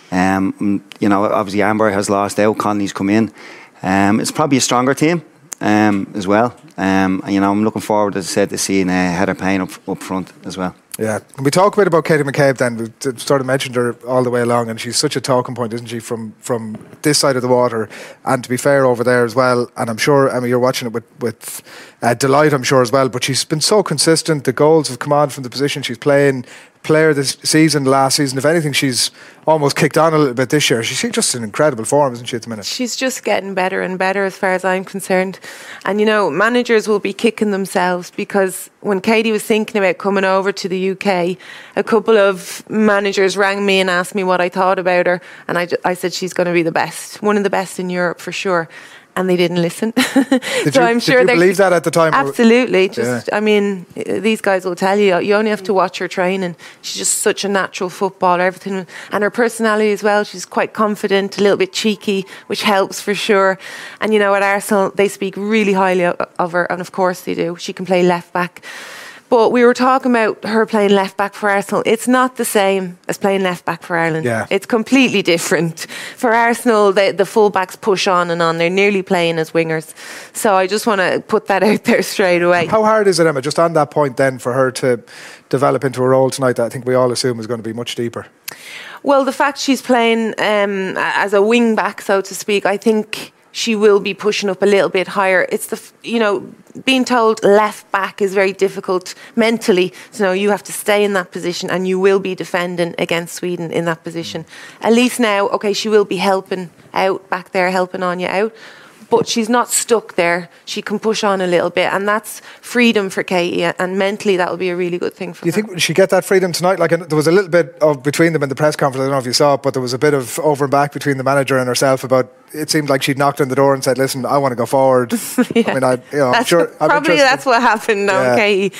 Um, you know, obviously Amber has lost out. Connolly's come in. Um, it's probably a stronger team um, as well. Um, and, you know, I'm looking forward, as I said, to seeing uh, Heather Payne up up front as well. Yeah. Can we talk a bit about Katie McCabe then? We sort of mentioned her all the way along, and she's such a talking point, isn't she, from, from this side of the water, and to be fair, over there as well. And I'm sure, I mean, you're watching it with, with uh, delight, I'm sure, as well, but she's been so consistent. The goals have come on from the position she's playing. Player this season, last season, if anything, she's almost kicked on a little bit this year. She's just in incredible form, isn't she, at the minute? She's just getting better and better as far as I'm concerned. And you know, managers will be kicking themselves, because when Katie was thinking about coming over to the U K, a couple of managers rang me and asked me what I thought about her, and I, I said she's going to be the best, one of the best in Europe for sure. And they didn't listen. Did so you, I'm sure did you believe that at the time? Absolutely. Just, yeah. I mean, these guys will tell you. You only have to watch her training. She's just such a natural footballer. Everything, and her personality as well. She's quite confident, a little bit cheeky, which helps for sure. And you know, at Arsenal, they speak really highly of her, and of course they do. She can play left back. But we were talking about her playing left back for Arsenal. It's not the same as playing left back for Ireland. Yeah. It's completely different. For Arsenal, the, the full-backs push on and on. They're nearly playing as wingers. So I just want to put that out there straight away. How hard is it, Emma, just on that point then, for her to develop into a role tonight that I think we all assume is going to be much deeper? Well, the fact she's playing um, as a wing-back, so to speak, I think she will be pushing up a little bit higher. It's the, you know, being told left back is very difficult mentally. So you have to stay in that position, and you will be defending against Sweden in that position. At least now, okay, she will be helping out back there, helping Anya out. But she's not stuck there. She can push on a little bit, and that's freedom for Katie. And mentally, that will be a really good thing for her. Do you her. think she get that freedom tonight? Like, there was a little bit of between them in the press conference. I don't know if you saw it, but there was a bit of over and back between the manager and herself about. It seemed like she'd knocked on the door and said, "Listen, I want to go forward." yeah. I mean, I, you know, that's I'm sure. Probably I'm that's what happened. No, yeah. Katie.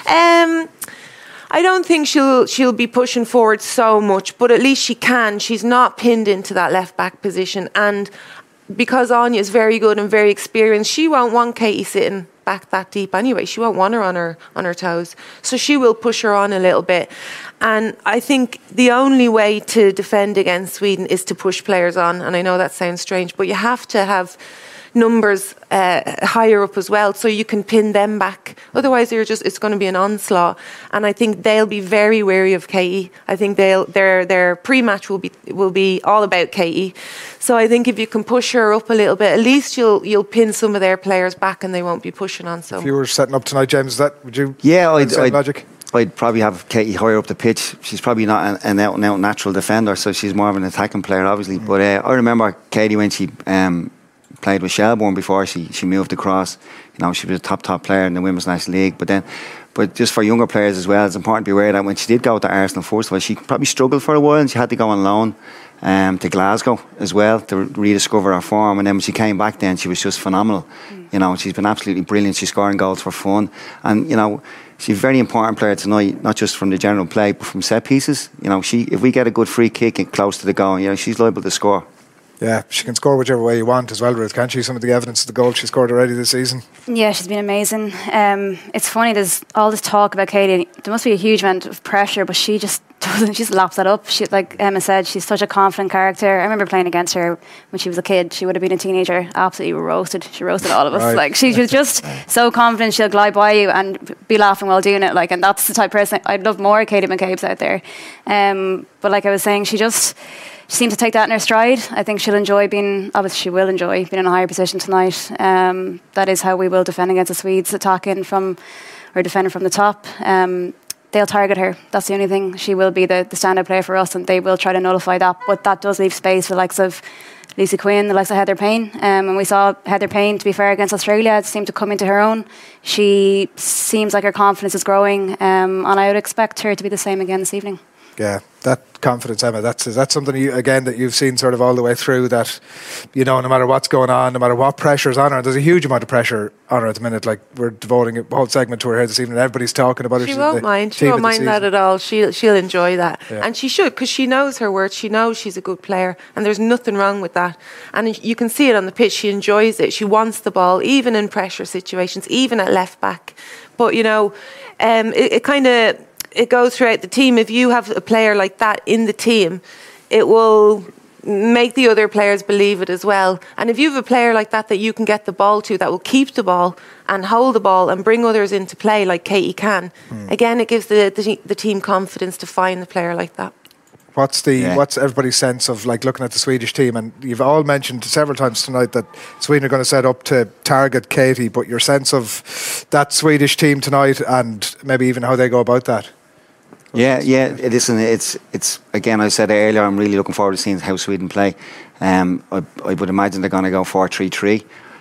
Um, I don't think she'll she'll be pushing forward so much, but at least she can. She's not pinned into that left back position, and because Anya is very good and very experienced, she won't want Katie sitting back that deep anyway. She won't want her on her on her toes. So she will push her on a little bit. And I think the only way to defend against Sweden is to push players on. And I know that sounds strange, but you have to have numbers uh, higher up as well, so you can pin them back. Otherwise, you're just it's going to be an onslaught. And I think they'll be very wary of Katie. I think they'll their their pre-match will be will be all about Katie. So I think if you can push her up a little bit, at least you'll you'll pin some of their players back, and they won't be pushing on so much. If you were setting up tonight, James, is that would you? Yeah, I'd, I'd, logic? I'd probably have Katie higher up the pitch. She's probably not an, an out and out natural defender, so she's more of an attacking player, obviously. Mm. But uh, I remember Katie when she. Um, played with Shelbourne before she, she moved across. You know, she was a top top player in the Women's National League. But then, but just for younger players as well, it's important to be aware that when she did go to Arsenal, first of all, she probably struggled for a while, and she had to go on loan um, to Glasgow as well to rediscover her form. And then when she came back, then she was just phenomenal. Mm. You know, she's been absolutely brilliant. She's scoring goals for fun, and you know, she's a very important player tonight, not just from the general play, but from set pieces. You know, she if we get a good free kick and close to the goal, you know, she's liable to score. Yeah, she can score whichever way you want as well, Ruth, can't she? Some of the evidence of the goals she scored already this season. Yeah, she's been amazing. Um, it's funny, there's all this talk about Katie. There must be a huge amount of pressure, but she just doesn't. She just laps that up. She, like Emma said, she's such a confident character. I remember playing against her when she was a kid. She would have been a teenager, absolutely roasted. She roasted all of us. Right. Like she was just so confident. She'll glide by you and be laughing while doing it. Like, and that's the type of person I'd love more Katie McCabe's out there. Um, but like I was saying, she just. She seems to take that in her stride. I think she'll enjoy being, obviously she will enjoy being in a higher position tonight. Um, that is how we will defend against the Swedes, attacking from, or defending from the top. Um, they'll target her. That's the only thing. She will be the, the standout player for us, and they will try to nullify that. But that does leave space for the likes of Lucy Quinn, the likes of Heather Payne. Um, and we saw Heather Payne, to be fair, against Australia, seemed to come into her own. She seems like her confidence is growing, um, and I would expect her to be the same again this evening. Yeah, that confidence, Emma, that's that's something, you, again, that you've seen sort of all the way through, that, you know, no matter what's going on, no matter what pressure's on her, there's a huge amount of pressure on her at the minute. Like, we're devoting a whole segment to her here this evening, everybody's talking about her. She She's won't the mind. She team won't of the mind that season. at all. She'll, she'll enjoy that. Yeah. And she should, because she knows her worth. She knows she's a good player, and there's nothing wrong with that. And you can see it on the pitch. She enjoys it. She wants the ball, even in pressure situations, even at left back. But, you know, um, it, it kind of... it goes throughout the team. If you have a player like that in the team, it will make the other players believe it as well. And if you have a player like that that you can get the ball to, that will keep the ball and hold the ball and bring others into play like Katie can, mm. again, it gives the, the the team confidence to find the player like that. What's the yeah. what's everybody's sense of, like, looking at the Swedish team? And you've all mentioned several times tonight that Sweden are going to set up to target Katie, but your sense of that Swedish team tonight and maybe even how they go about that? Yeah, yeah, it isn't. It's it's again. I said earlier, I'm really looking forward to seeing how Sweden play. Um, I, I would imagine they're going to go four three three.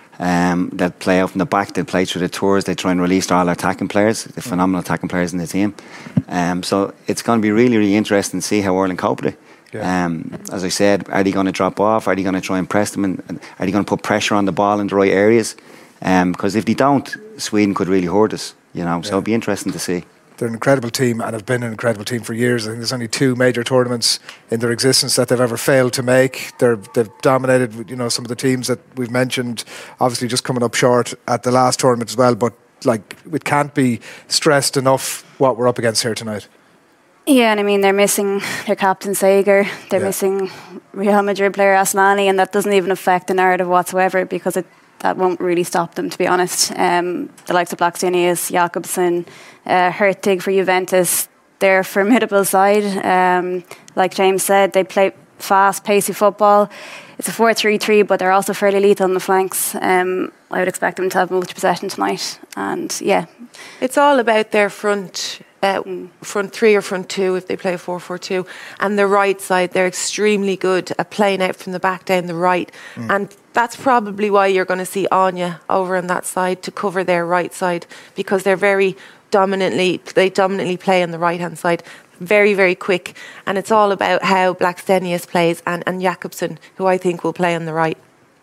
Um, they'll play out from the back. They'll play through the tours. They try and release all their attacking players, the phenomenal attacking players in the team. Um, so it's going to be really, really interesting to see how Ireland cope with it. Yeah. Um, as I said, are they going to drop off? Are they going to try and press them? And are they going to put pressure on the ball in the right areas? Because um, if they don't, Sweden could really hurt us. You know, so yeah. it'll be interesting to see. They're an incredible team and have been an incredible team for years. I think there's only two major tournaments in their existence that they've ever failed to make. They're, they've dominated, you know, some of the teams that we've mentioned, obviously just coming up short at the last tournament as well. But, like, it can't be stressed enough what we're up against here tonight. Yeah, and I mean, they're missing their captain Sager, they're yeah. missing Real Madrid player Aslani, and that doesn't even affect the narrative whatsoever because it that won't really stop them, to be honest. Um, the likes of Blackstenius, Jakobsen, uh, Hertig for Juventus, they're a formidable side. Um, like James said, they play fast, pacey football. It's a four three three, but they're also fairly lethal on the flanks. Um, I would expect them to have much possession tonight. And yeah. It's all about their front uh, front three or front two if they play a four four two. And the right side, they're extremely good at playing out from the back down the right. Mm. And that's probably why you're going to see Anya over on that side to cover their right side, because they're very dominantly, they dominantly play on the right-hand side. Very, very quick. And it's all about how Blackstenius plays and, and Jakobsen, who I think will play on the right.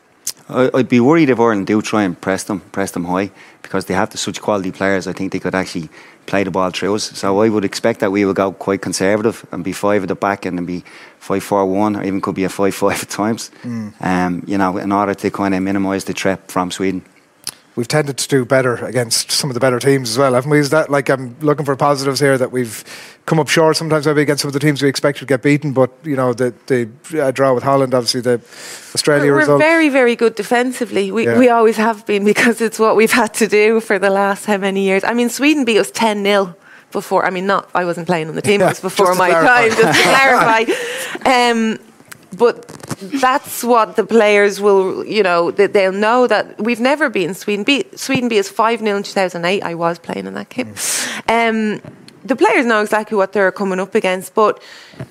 I'd be worried if Ireland do try and press them, press them high, because they have the, such quality players. I think they could actually play the ball through us. So I would expect that we will go quite conservative and be five at the back and then be five four one, or even could be a five five at times. Mm. Um, you know, in order to kind of minimise the threat from Sweden. We've tended to do better against some of the better teams as well, haven't we? Is that, like, I'm looking for positives here, that we've come up short sometimes maybe against some of the teams we expected to get beaten, but, you know, the, the uh, draw with Holland, obviously the Australia we're, result. We're very, very good defensively. We yeah. we always have been, because it's what we've had to do for the last how many years. I mean, Sweden beat us ten nil before. I mean, not, I wasn't playing on the team, yeah, it was before my clarify. time, just to clarify. Um, But that's what the players will, you know, they'll know that we've never beaten Sweden. Beat, Sweden beat us five nil in two thousand eight. I was playing in that game. Um, the players know exactly what they're coming up against, but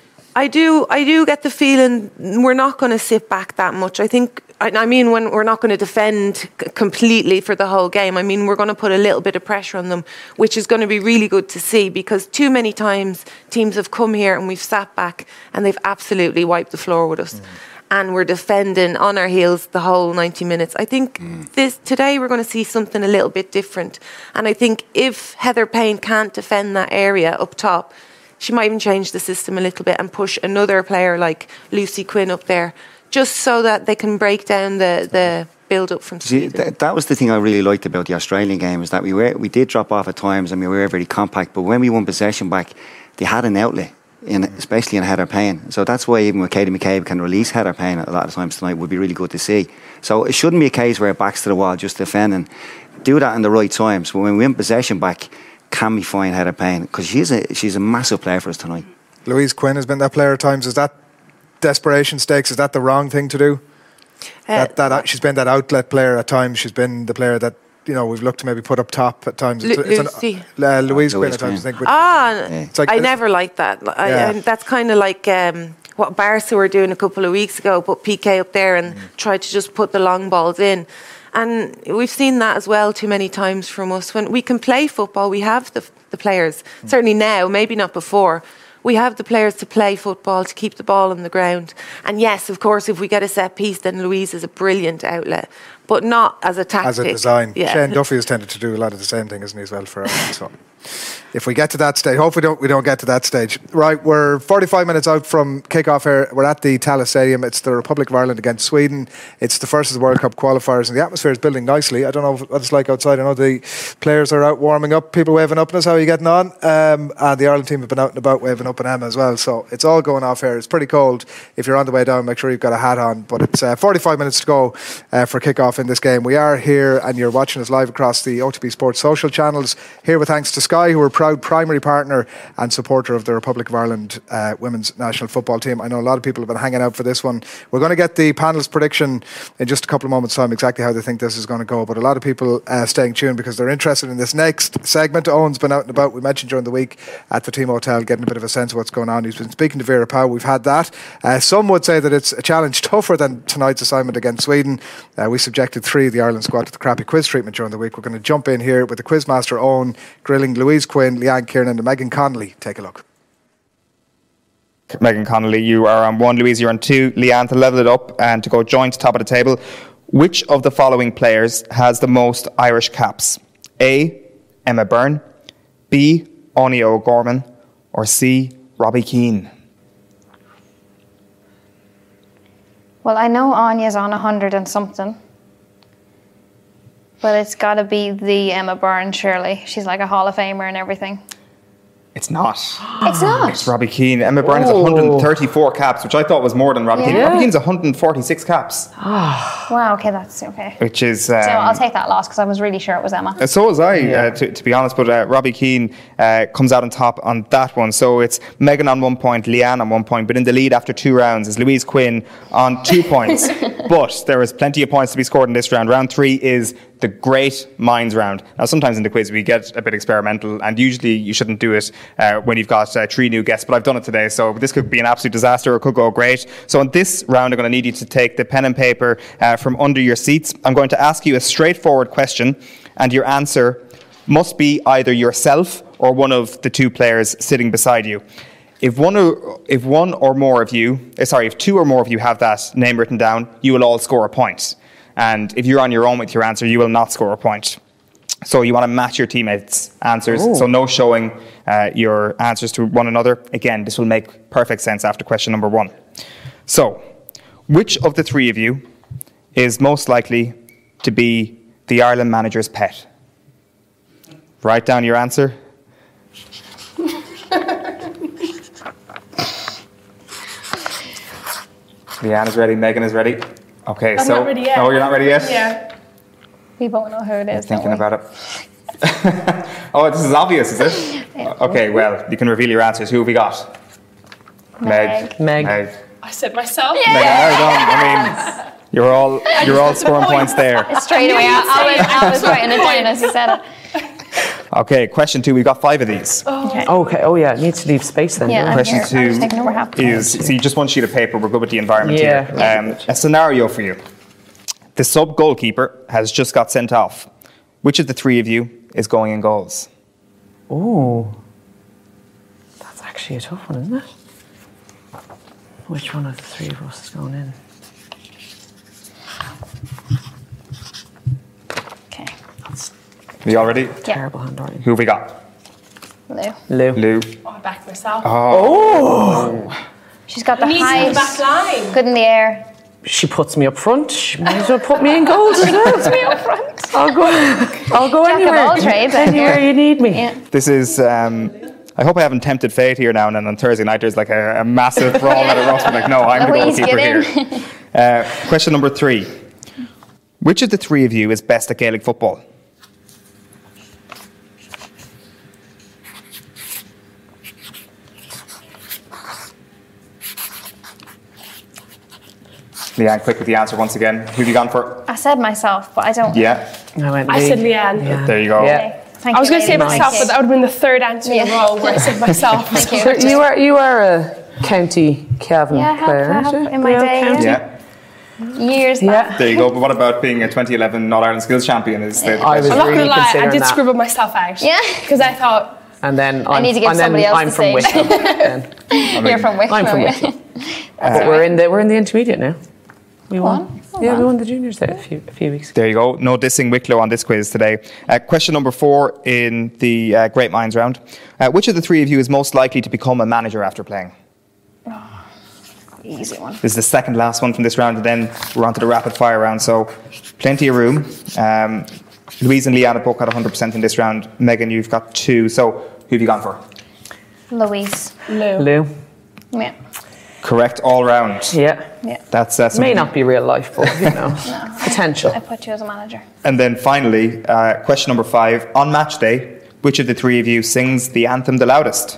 I do I do get the feeling we're not going to sit back that much. I think, I mean, when we're not going to defend c- completely for the whole game, I mean, we're going to put a little bit of pressure on them, which is going to be really good to see, because too many times teams have come here and we've sat back and they've absolutely wiped the floor with us. Mm. And we're defending on our heels the whole ninety minutes. I think mm. this today we're going to see something a little bit different. And I think if Heather Payne can't defend that area up top, she might even change the system a little bit and push another player like Lucy Quinn up there, just so that they can break down the, the build-up from Sweden. See, th- that was the thing I really liked about the Australian game, is that we were we did drop off at times and we were very compact, but when we won possession back, they had an outlet, in, especially in Heather Payne. So that's why even with Katie McCabe can release Heather Payne a lot of times tonight would be really good to see. So it shouldn't be a case where it backs to the wall just defending. Do that in the right times. But when we win possession back, can we find Heather Payne? Because she's a, she's a massive player for us tonight. Louise Quinn has been that player at times. Is that desperation stakes? Is that the wrong thing to do? Uh, that, that She's been that outlet player at times. She's been the player that, you know, we've looked to maybe put up top at times. It's, Lu- it's an, uh, Louise Quinn at times, I think. With, ah, yeah. it's like, I never liked that. I, yeah. I, that's kind of like um, what Barca were doing a couple of weeks ago, put P K up there and mm. tried to just put the long balls in. And we've seen that as well too many times from us. When we can play football, we have the, the players. Mm. Certainly now, maybe not before. We have the players to play football, to keep the ball on the ground. And yes, of course, if we get a set piece, then Louise is a brilliant outlet. but not as a tactic. As a design. Yeah. Shane Duffy has tended to do a lot of the same thing, isn't he, as well, for Ireland? So if we get to that stage, hopefully don't, we don't get to that stage. Right, we're forty-five minutes out from kick-off here. We're at the Tallaght Stadium. It's the Republic of Ireland against Sweden. It's the first of the World Cup qualifiers, and the atmosphere is building nicely. I don't know what it's like outside. I know the players are out warming up, people waving up at us. How are you getting on? Um, and the Ireland team have been out and about waving up at Emma as well. So it's all going off here. It's pretty cold. If you're on the way down, make sure you've got a hat on. But it's uh, forty-five minutes to go uh, for kick-off in this game. We are here, and you're watching us live across the O T B Sports social channels. Here with thanks to Sky, who are proud primary partner and supporter of the Republic of Ireland uh, women's national football team. I know a lot of people have been hanging out for this one. We're going to get the panel's prediction in just a couple of moments' time, exactly how they think this is going to go. But a lot of people uh, staying tuned because they're interested in this next segment. Owen's been out and about. We mentioned during the week at the team hotel, getting a bit of a sense of what's going on. He's been speaking to Vera Pauw. We've had that. Uh, some would say that it's a challenge tougher than tonight's assignment against Sweden. Uh, we subjected three of the Ireland squad to the crappy quiz treatment during the week. We're going to jump in here with the quizmaster Owen grilling Louise Quinn, Leanne Kiernan and Megan Connolly. Take a look. Megan Connolly, you are on one, Louise, you're on two. Leanne, to level it up and to go joint top of the table, which of the following players has the most Irish caps? A. Emma Byrne, B. Áine O'Gorman, or C. Robbie Keane? Well, I know Áine's on a hundred and something, but it's got to be the Emma Byrne, surely. She's like a Hall of Famer and everything. It's not. It's not. It's Robbie Keane. Emma Byrne has one hundred thirty-four caps, which I thought was more than Robbie Yeah. Keane. Robbie Keane's one hundred forty-six caps, Wow, okay, that's okay. which is... Um, so I'll take that loss because I was really sure it was Emma. Uh, So was I, uh, to, to be honest, but uh, Robbie Keane uh, comes out on top on that one. So it's Megan on one point, Leanne on one point, but in the lead after two rounds is Louise Quinn on two points. But there is plenty of points to be scored in this round. Round three is the Great Minds round. Now, sometimes in the quiz we get a bit experimental, and usually you shouldn't do it uh, when you've got uh, three new guests, but I've done it today, so this could be an absolute disaster or it could go great. So in this round, I'm going to need you to take the pen and paper uh, from under your seats. I'm going to ask you a straightforward question, and your answer must be either yourself or one of the two players sitting beside you. If one or, if one or more of you, uh, sorry, if two or more of you have that name written down, you will all score a point. And if you're on your own with your answer, you will not score a point. So you want to match your teammates' answers. Ooh. So no showing uh, your answers to one another. Again, this will make perfect sense after question number one. So, which of the three of you is most likely to be the Ireland manager's pet? Write down your answer. Leanne is ready. Megan is ready. Okay, I'm so not ready yet. no, you're not ready yet. Yeah. We both know who it is. Thinking don't we? about it. Oh, this is obvious, is it? Yeah. Okay, well, you can reveal your answers. Who have we got? Meg. Meg. Meg. I said myself. Megan, well done. I mean, you're all you're all scoring points there. Straight away, I, I, was, I was writing it down as you said it. Okay, question two. We've got five of these. Okay. Okay, oh yeah, it needs to leave space then. Yeah, I'm Question here. I was thinking two we're happy. is, see, just one sheet of paper. We're good with the environment Yeah. here. Um, a scenario for you. The sub goalkeeper has just got sent off. Which of the three of you is going in goals? Oh, that's actually a tough one, isn't it? Which one of the three of us is going in? Okay. That's Are you all ready? terrible handwriting. Who have we got? Lou. Lou. Lou. Oh, I backed myself. Oh! She's got the Needs height. the back line. Good in the air. She puts me up front. She might as well put me in goals as well. Puts me up front. I'll go. I'll go Jack of anywhere. all trades, I Anywhere hear. you need me. Yeah. This is. Um, I hope I haven't tempted fate here now and then on Thursday night there's like a, a massive brawl at a Ross. Like, no, I'm the Louise, goalkeeper get here. in. Uh, question number three. Which of the three of you is best at Gaelic football? Leanne, quick with the answer once again. Who have you gone for? I said myself, but I don't. Yeah, I, went I Lee. said Leanne. Yeah. there you go. Yeah. Okay. Thank I was you, going to say ladies. myself, Thank but that would have been the third answer in a Yeah. row where I said myself. Thank you. So you are you are a county Cavan Yeah, I have- player, I have aren't you? in my Gael day, yeah. County? Yeah, Years back. Yeah. there you go. But what about being a twenty eleven All-Ireland Skills Champion? Is the, the I was I'm not really going to lie, I considering did that. scribble myself out. Yeah. Because I thought, And then I I'm, need to give and then somebody else I'm the from stage. Wicklow. then. You're from Wicklow. I'm from yeah. Wicklow. But we're in the we're in the intermediate now. We Go won. on. Oh, Yeah, we won the juniors there a few, a few weeks ago. There you go. No dissing Wicklow on this quiz today. Uh, question number four in the uh, Great Minds round. Uh, which of the three of you is most likely to become a manager after playing? Oh, easy one. This is the second last one from this round, and then we're on to the rapid fire round. So plenty of room. Um, Louise and Leanne have both got one hundred percent in this round. Megan, you've got two. So who have you gone for? Louise. Lou. Lou. Yeah. Correct all round. Yeah. Yeah. That's uh, May not be real life, but you know, No. potential. I put you as a manager. And then finally, uh, question number five. On match day, which of the three of you sings the anthem the loudest?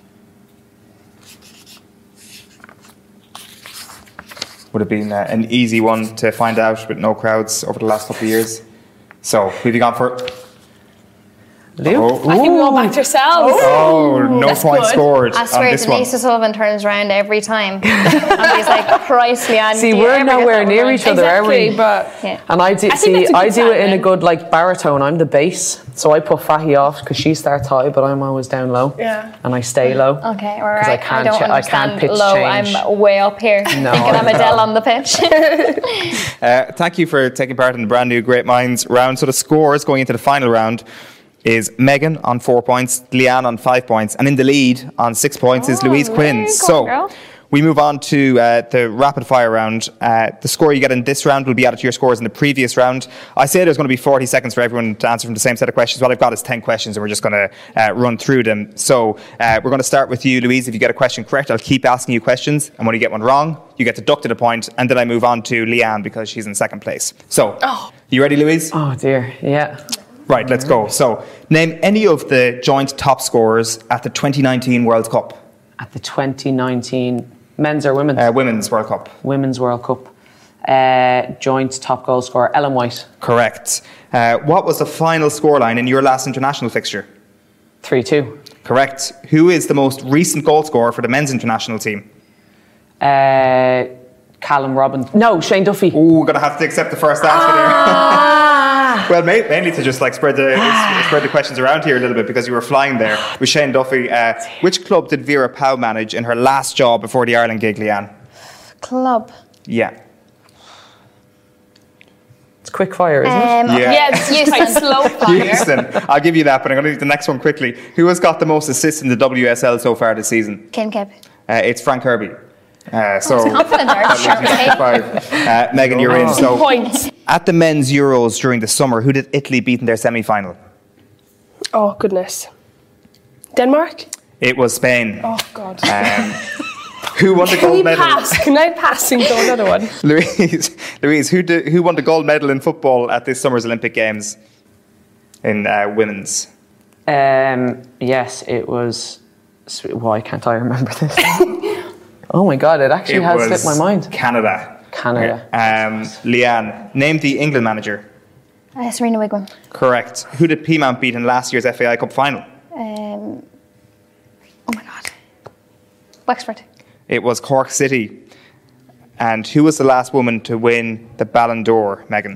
Would have been uh, an easy one to find out with no crowds over the last couple of years. So, who have you gone for? Lou? Oh, I think we all backed ourselves. oh no That's points good. scored I on swear, this one. Denise O'Sullivan turns around every time. And he's like, Christ, Leanne. See, do you we're ever get nowhere that near one each right?" other, are we? Exactly, but Yeah. And I do I think see. that's a I good do it in a sign, good like baritone. I'm the bass, so I put Fahy off because she starts high, but I'm always down low. Yeah. And I stay low. Okay, all 'Cause I right. I, can't don't ch- I understand can't pitch low. change. I'm way up here. No, thinking I'm I know. Adele on the pitch. Uh, thank you for taking part in the brand new Great Minds round. So the scores going into the final round is Megan on four points, Leanne on five points, and in the lead on six points is Oh, Louise there Quinn. you go, So girl. we move on to uh, the rapid fire round. Uh, the score you get in this round will be added to your scores in the previous round. I say there's going to be forty seconds for everyone to answer from the same set of questions. What I've got is ten questions, and we're just going to uh, run through them. So uh, we're going to start with you, Louise. If you get a question correct, I'll keep asking you questions, and when you get one wrong, you get deducted a point, and then I move on to Leanne because she's in second place. So, Oh. you ready, Louise? Oh dear. Yeah. Right, let's go. So, name any of the joint top scorers at the twenty nineteen World Cup. At the twenty nineteen men's or women's Uh, Women's World Cup. women's World Cup, uh, joint top goal scorer Ellen White, Correct. Uh, what was the final scoreline in your last international fixture? three two. Correct. Who is the most recent goal scorer for the men's international team? Uh, Callum Robbins. No, Shane Duffy. Oh, gonna have to accept the first answer Ah! there. Well, ma- mainly to just like spread the spread the questions around here a little bit because you were flying there with Shane Duffy. Uh, which club did Vera Pauw manage in her last job before the Ireland gig, Leanne? Club. Yeah. It's quick fire, isn't Um, it? Yeah. yeah, it's Houston. quite slow fire. Houston. I'll give you that, but I'm going to do the next one quickly. Who has got the most assists in the W S L so far this season? Kim Kip. Uh, it's Frank Kirby. Uh, so Confident there. Sharp tape. five. Uh, Megan, you're in. So Points. at the men's Euros during the summer, who did Italy beat in their semi-final? Oh, goodness. Denmark? It was Spain. Oh, God. Um, who won the Can we gold medal? pass? Can I pass and go another one? Louise, Louise, who did, who won the gold medal in football at this summer's Olympic Games in uh, women's? Um, yes, it was. Why can't I remember this? Oh my God, it actually It has was slipped my mind. Canada. Canada. Um, Leanne, name the England manager. Uh, Serena Wigwam. Correct. Who did Peamount beat in last year's F A I Cup final? Um, oh my God. Wexford. It was Cork City. And who was the last woman to win the Ballon d'Or, Megan?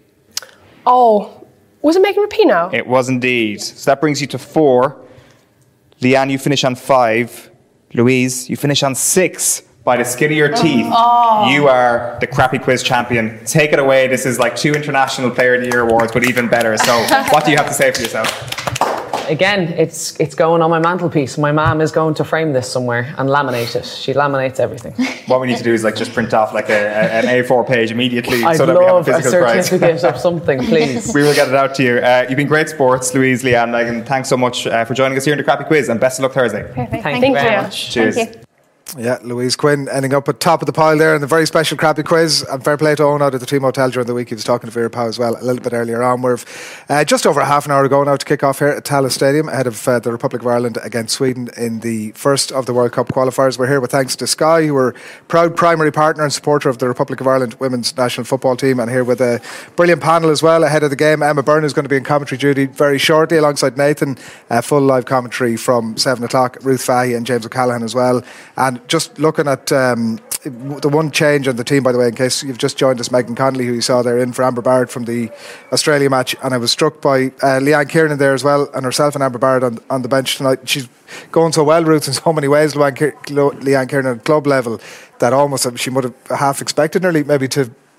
Oh, was it Megan Rapinoe? It was indeed. So that brings you to four. Leanne, you finish on five. Louise, you finish on six by the skin of your teeth. Oh. You are the crappy quiz champion. Take it away. This is like two International Player of the Year awards, but even better. So what do you have to say for yourself? Again, it's it's going on my mantelpiece. My mum is going to frame this somewhere and laminate it. She laminates everything. What we need to do is like just print off like a, a, an A four page immediately I'd so that we have a love a physical prize. certificate of something, please. We will get it out to you. Uh, you've been great sports, Louise, Leanne, Megan. Thanks so much uh, for joining us here in the Crappy Quiz, and best of luck Thursday. Perfect. Thank, Thank you you. very much. Cheers. Thank you. Yeah, Louise Quinn ending up at top of the pile there in the very special Crappy Quiz. And fair play to Owen out at the team hotel during the week. He was talking to Vera Pauw as well a little bit earlier on. We're uh, just over half an hour ago now to kick off here at Tallaght Stadium ahead of uh, the Republic of Ireland against Sweden in the first of the World Cup qualifiers. We're here with thanks to Sky, who are proud primary partner and supporter of the Republic of Ireland women's national football team, and here with a brilliant panel as well ahead of the game. Emma Byrne is going to be in commentary duty very shortly alongside Nathan. Uh, full live commentary from seven o'clock. Ruth Fahy and James O'Callaghan as well. And just looking at Um, the one change on the team, by the way, in case you've just joined us, Megan Connolly, who you saw there in for Amber Barrett from the Australia match, and I was struck by uh, Leanne Kiernan there as well, and herself and Amber Barrett on, on the bench tonight. She's going so well, Ruth, in so many ways, Leanne, Kier- Leanne Kiernan at club level, that almost she would have half expected nearly maybe to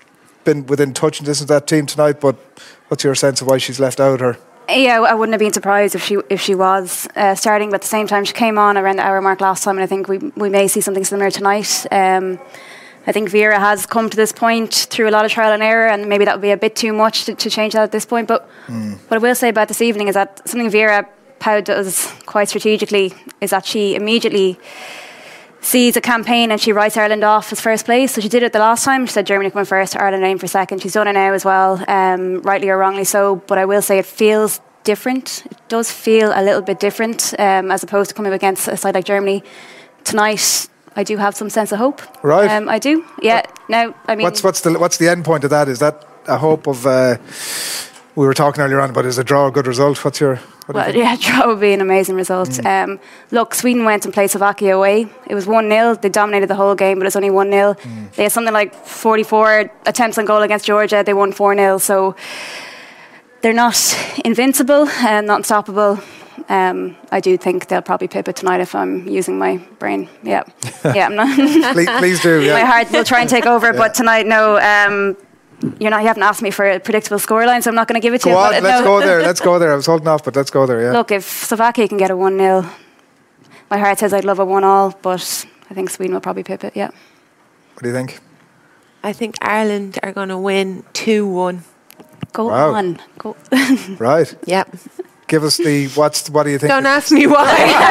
been within touching distance of that team tonight, but what's your sense of why she's left out? Or Yeah, I wouldn't have been surprised if she if she was uh, starting, but at the same time, she came on around the hour mark last time, and I think we we may see something similar tonight. Um, I think Vera has come to this point through a lot of trial and error, and maybe that would be a bit too much to, to change that at this point. But mm. what I will say about this evening is that something Vera Pauw does quite strategically is that she immediately sees a campaign and she writes Ireland off as first place. So she did it the last time. She said Germany coming first, Ireland aim for second. She's done it now as well, um, rightly or wrongly so. But I will say it feels different. It does feel a little bit different um, as opposed to coming up against a side like Germany. Tonight, I do have some sense of hope. Right. Um, I do. Yeah. Now, I mean, what's what's the what's the end point of that? Is that a hope of? Uh, we were talking earlier on about is a draw a good result? What's your? What well, yeah, draw would be an amazing result. Mm. Um, look, Sweden went and played Slovakia away. It was one nil. They dominated the whole game, but it was only one nil. Mm. They had something like forty-four attempts on goal against Georgia. They won four nil. So they're not invincible and not unstoppable. Um, I do think they'll probably pip it tonight if I'm using my brain. Yeah, yeah. I'm not. please, please do. Yeah. My heart will try and take over, yeah. But tonight, no. Um, you're not. You haven't asked me for a predictable scoreline, so I'm not going to give it to go you. On, but let's no. go there. Let's go there. I was holding off, but let's go there. Yeah. Look, if Slovakia can get a one nil, my heart says I'd love a one all, but I think Sweden will probably pip it. Yeah. What do you think? I think Ireland are going to win two one. Go wow. on. Go. Right. Yep. Give us the what's what do you think? Don't ask me why.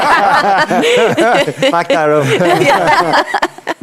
Back that up.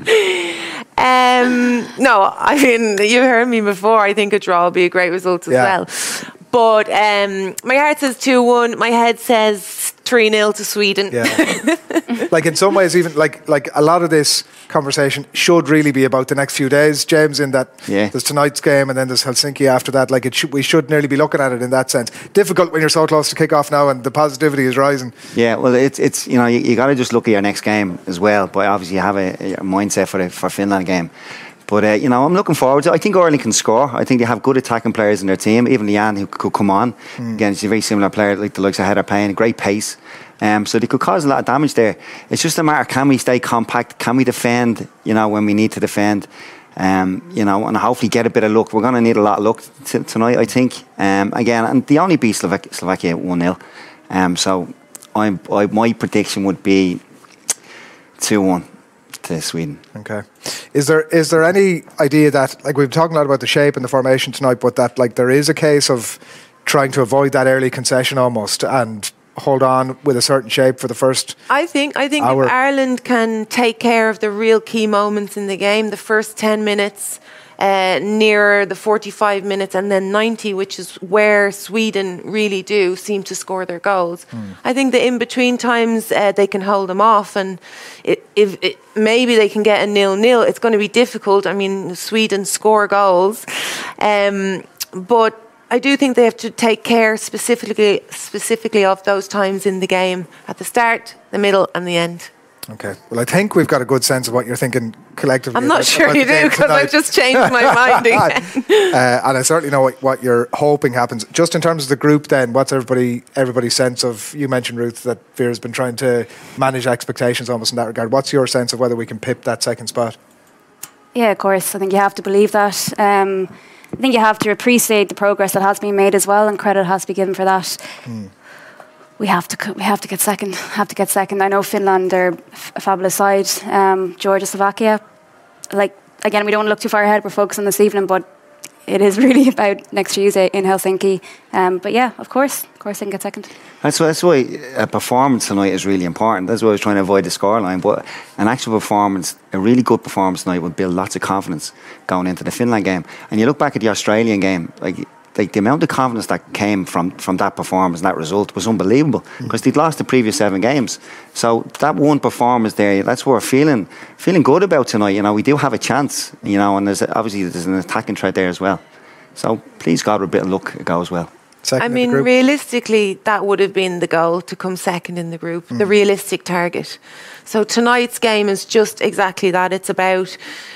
um, no, I mean you heard me before. I think a draw will be a great result as yeah. well. But um, my heart says two one. My head says three nil to Sweden. Yeah. Like in some ways, even like like a lot of this conversation should really be about the next few days, James. In that yeah. there's tonight's game and then there's Helsinki after that. Like it should, we should nearly be looking at it in that sense. Difficult when you're so close to kick off now and the positivity is rising. Yeah, well, it's it's you know you, you got to just look at your next game as well. But obviously you have a, a mindset for the for Finland game. But, uh, you know, I'm looking forward to it. I think Ireland can score. I think they have good attacking players in their team. Even Leanne, who could come on. Mm. Again, she's a very similar player, like the likes of Heather Payne. Great pace. Um, so they could cause a lot of damage there. It's just a matter, can we stay compact? Can we defend, you know, when we need to defend? Um, you know, and hopefully get a bit of luck. We're going to need a lot of luck t- tonight, I think. Um, again, and they only beat Slovakia, Slovakia one nil. Um, so I'm, I, my prediction would be two one. To Sweden. Okay. Is there is there any idea that, like we've talked a lot about the shape and the formation tonight, but that like there is a case of trying to avoid that early concession almost and hold on with a certain shape for the first I think I think hour. If Ireland can take care of the real key moments in the game, the first ten minutes, uh, nearer the forty-five minutes and then ninety, which is where Sweden really do seem to score their goals. Mm. I think the in-between times uh, they can hold them off, and it, if it, maybe they can get a nil-nil. It's going to be difficult. I mean, Sweden score goals, um, but I do think they have to take care specifically specifically of those times in the game, at the start, the middle and the end. Okay. Well, I think we've got a good sense of what you're thinking collectively. I'm not about, sure about you do, because I've just changed my mind again. uh, and I certainly know what, what you're hoping happens. Just in terms of the group then, what's everybody everybody's sense of, you mentioned, Ruth, that Vera's been trying to manage expectations almost in that regard. What's your sense of whether we can pip that second spot? Yeah, of course. I think you have to believe that. Um, I think you have to appreciate the progress that has been made as well, and credit has to be given for that. Mm. We have to we have to get second. Have to get second. I know Finland are a fabulous side. Um, Georgia, Slovakia. Like again, we don't want to look too far ahead. We're focused on this evening, but it is really about next Tuesday in Helsinki. Um, but yeah, of course, of course, they can get second. That's why, that's why a performance tonight is really important. That's why I was trying to avoid the scoreline. But an actual performance, a really good performance tonight, would build lots of confidence going into the Finland game. And you look back at the Australian game, like. Like the amount of confidence that came from, from that performance and that result was unbelievable, because they'd lost the previous seven games. So that one performance there, that's what we're feeling feeling good about tonight. You know, we do have a chance. You know, and there's obviously there's an attacking threat there as well. So please God, with a bit of luck, it goes well. Second I mean, realistically, that would have been the goal, to come second in the group, mm. the realistic target. So tonight's game is just exactly that. It's about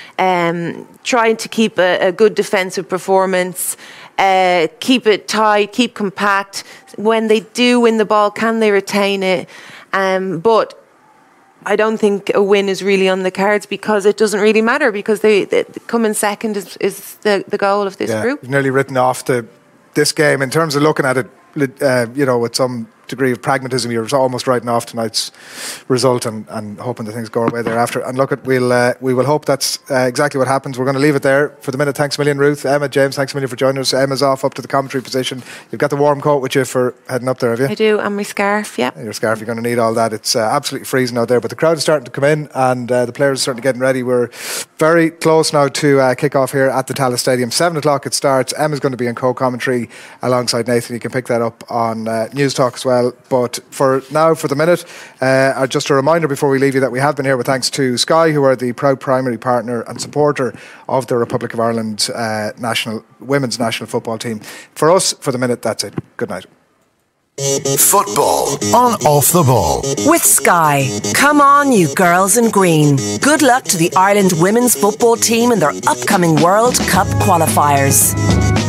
um, trying to keep a, a good defensive performance. Uh, keep it tight, keep compact. When they do win the ball, can they retain it? Um, but I don't think a win is really on the cards because it doesn't really matter because they, they coming second is, is the, the goal of this yeah, group. You've nearly written off the this game in terms of looking at it, uh, you know, with some degree of pragmatism. You're almost writing off tonight's result and, and hoping that things go our way thereafter. And look, at we'll uh, we will hope that's uh, exactly what happens. We're going to leave it there for the minute. Thanks a million, Ruth. Emma, James, thanks a million for joining us. Emma's off up to the commentary position. You've got the warm coat with you for heading up there, have you? I do, and my scarf, yeah. Your scarf, you're going to need all that. It's uh, absolutely freezing out there, but the crowd is starting to come in and uh, the players are starting getting ready. We're very close now to uh, kick off here at the Tallaght Stadium. Seven o'clock it starts. Emma's going to be in co-commentary alongside Nathan. You can pick that up on uh, News Talk as well. But for now, for the minute, uh, just a reminder before we leave you that we have been here with thanks to Sky, who are the proud primary partner and supporter of the Republic of Ireland uh, national women's national football team. For us, for the minute, that's it. Good night. Football on Off the Ball. With Sky. Come on, you girls in green. Good luck to the Ireland women's football team in their upcoming World Cup qualifiers.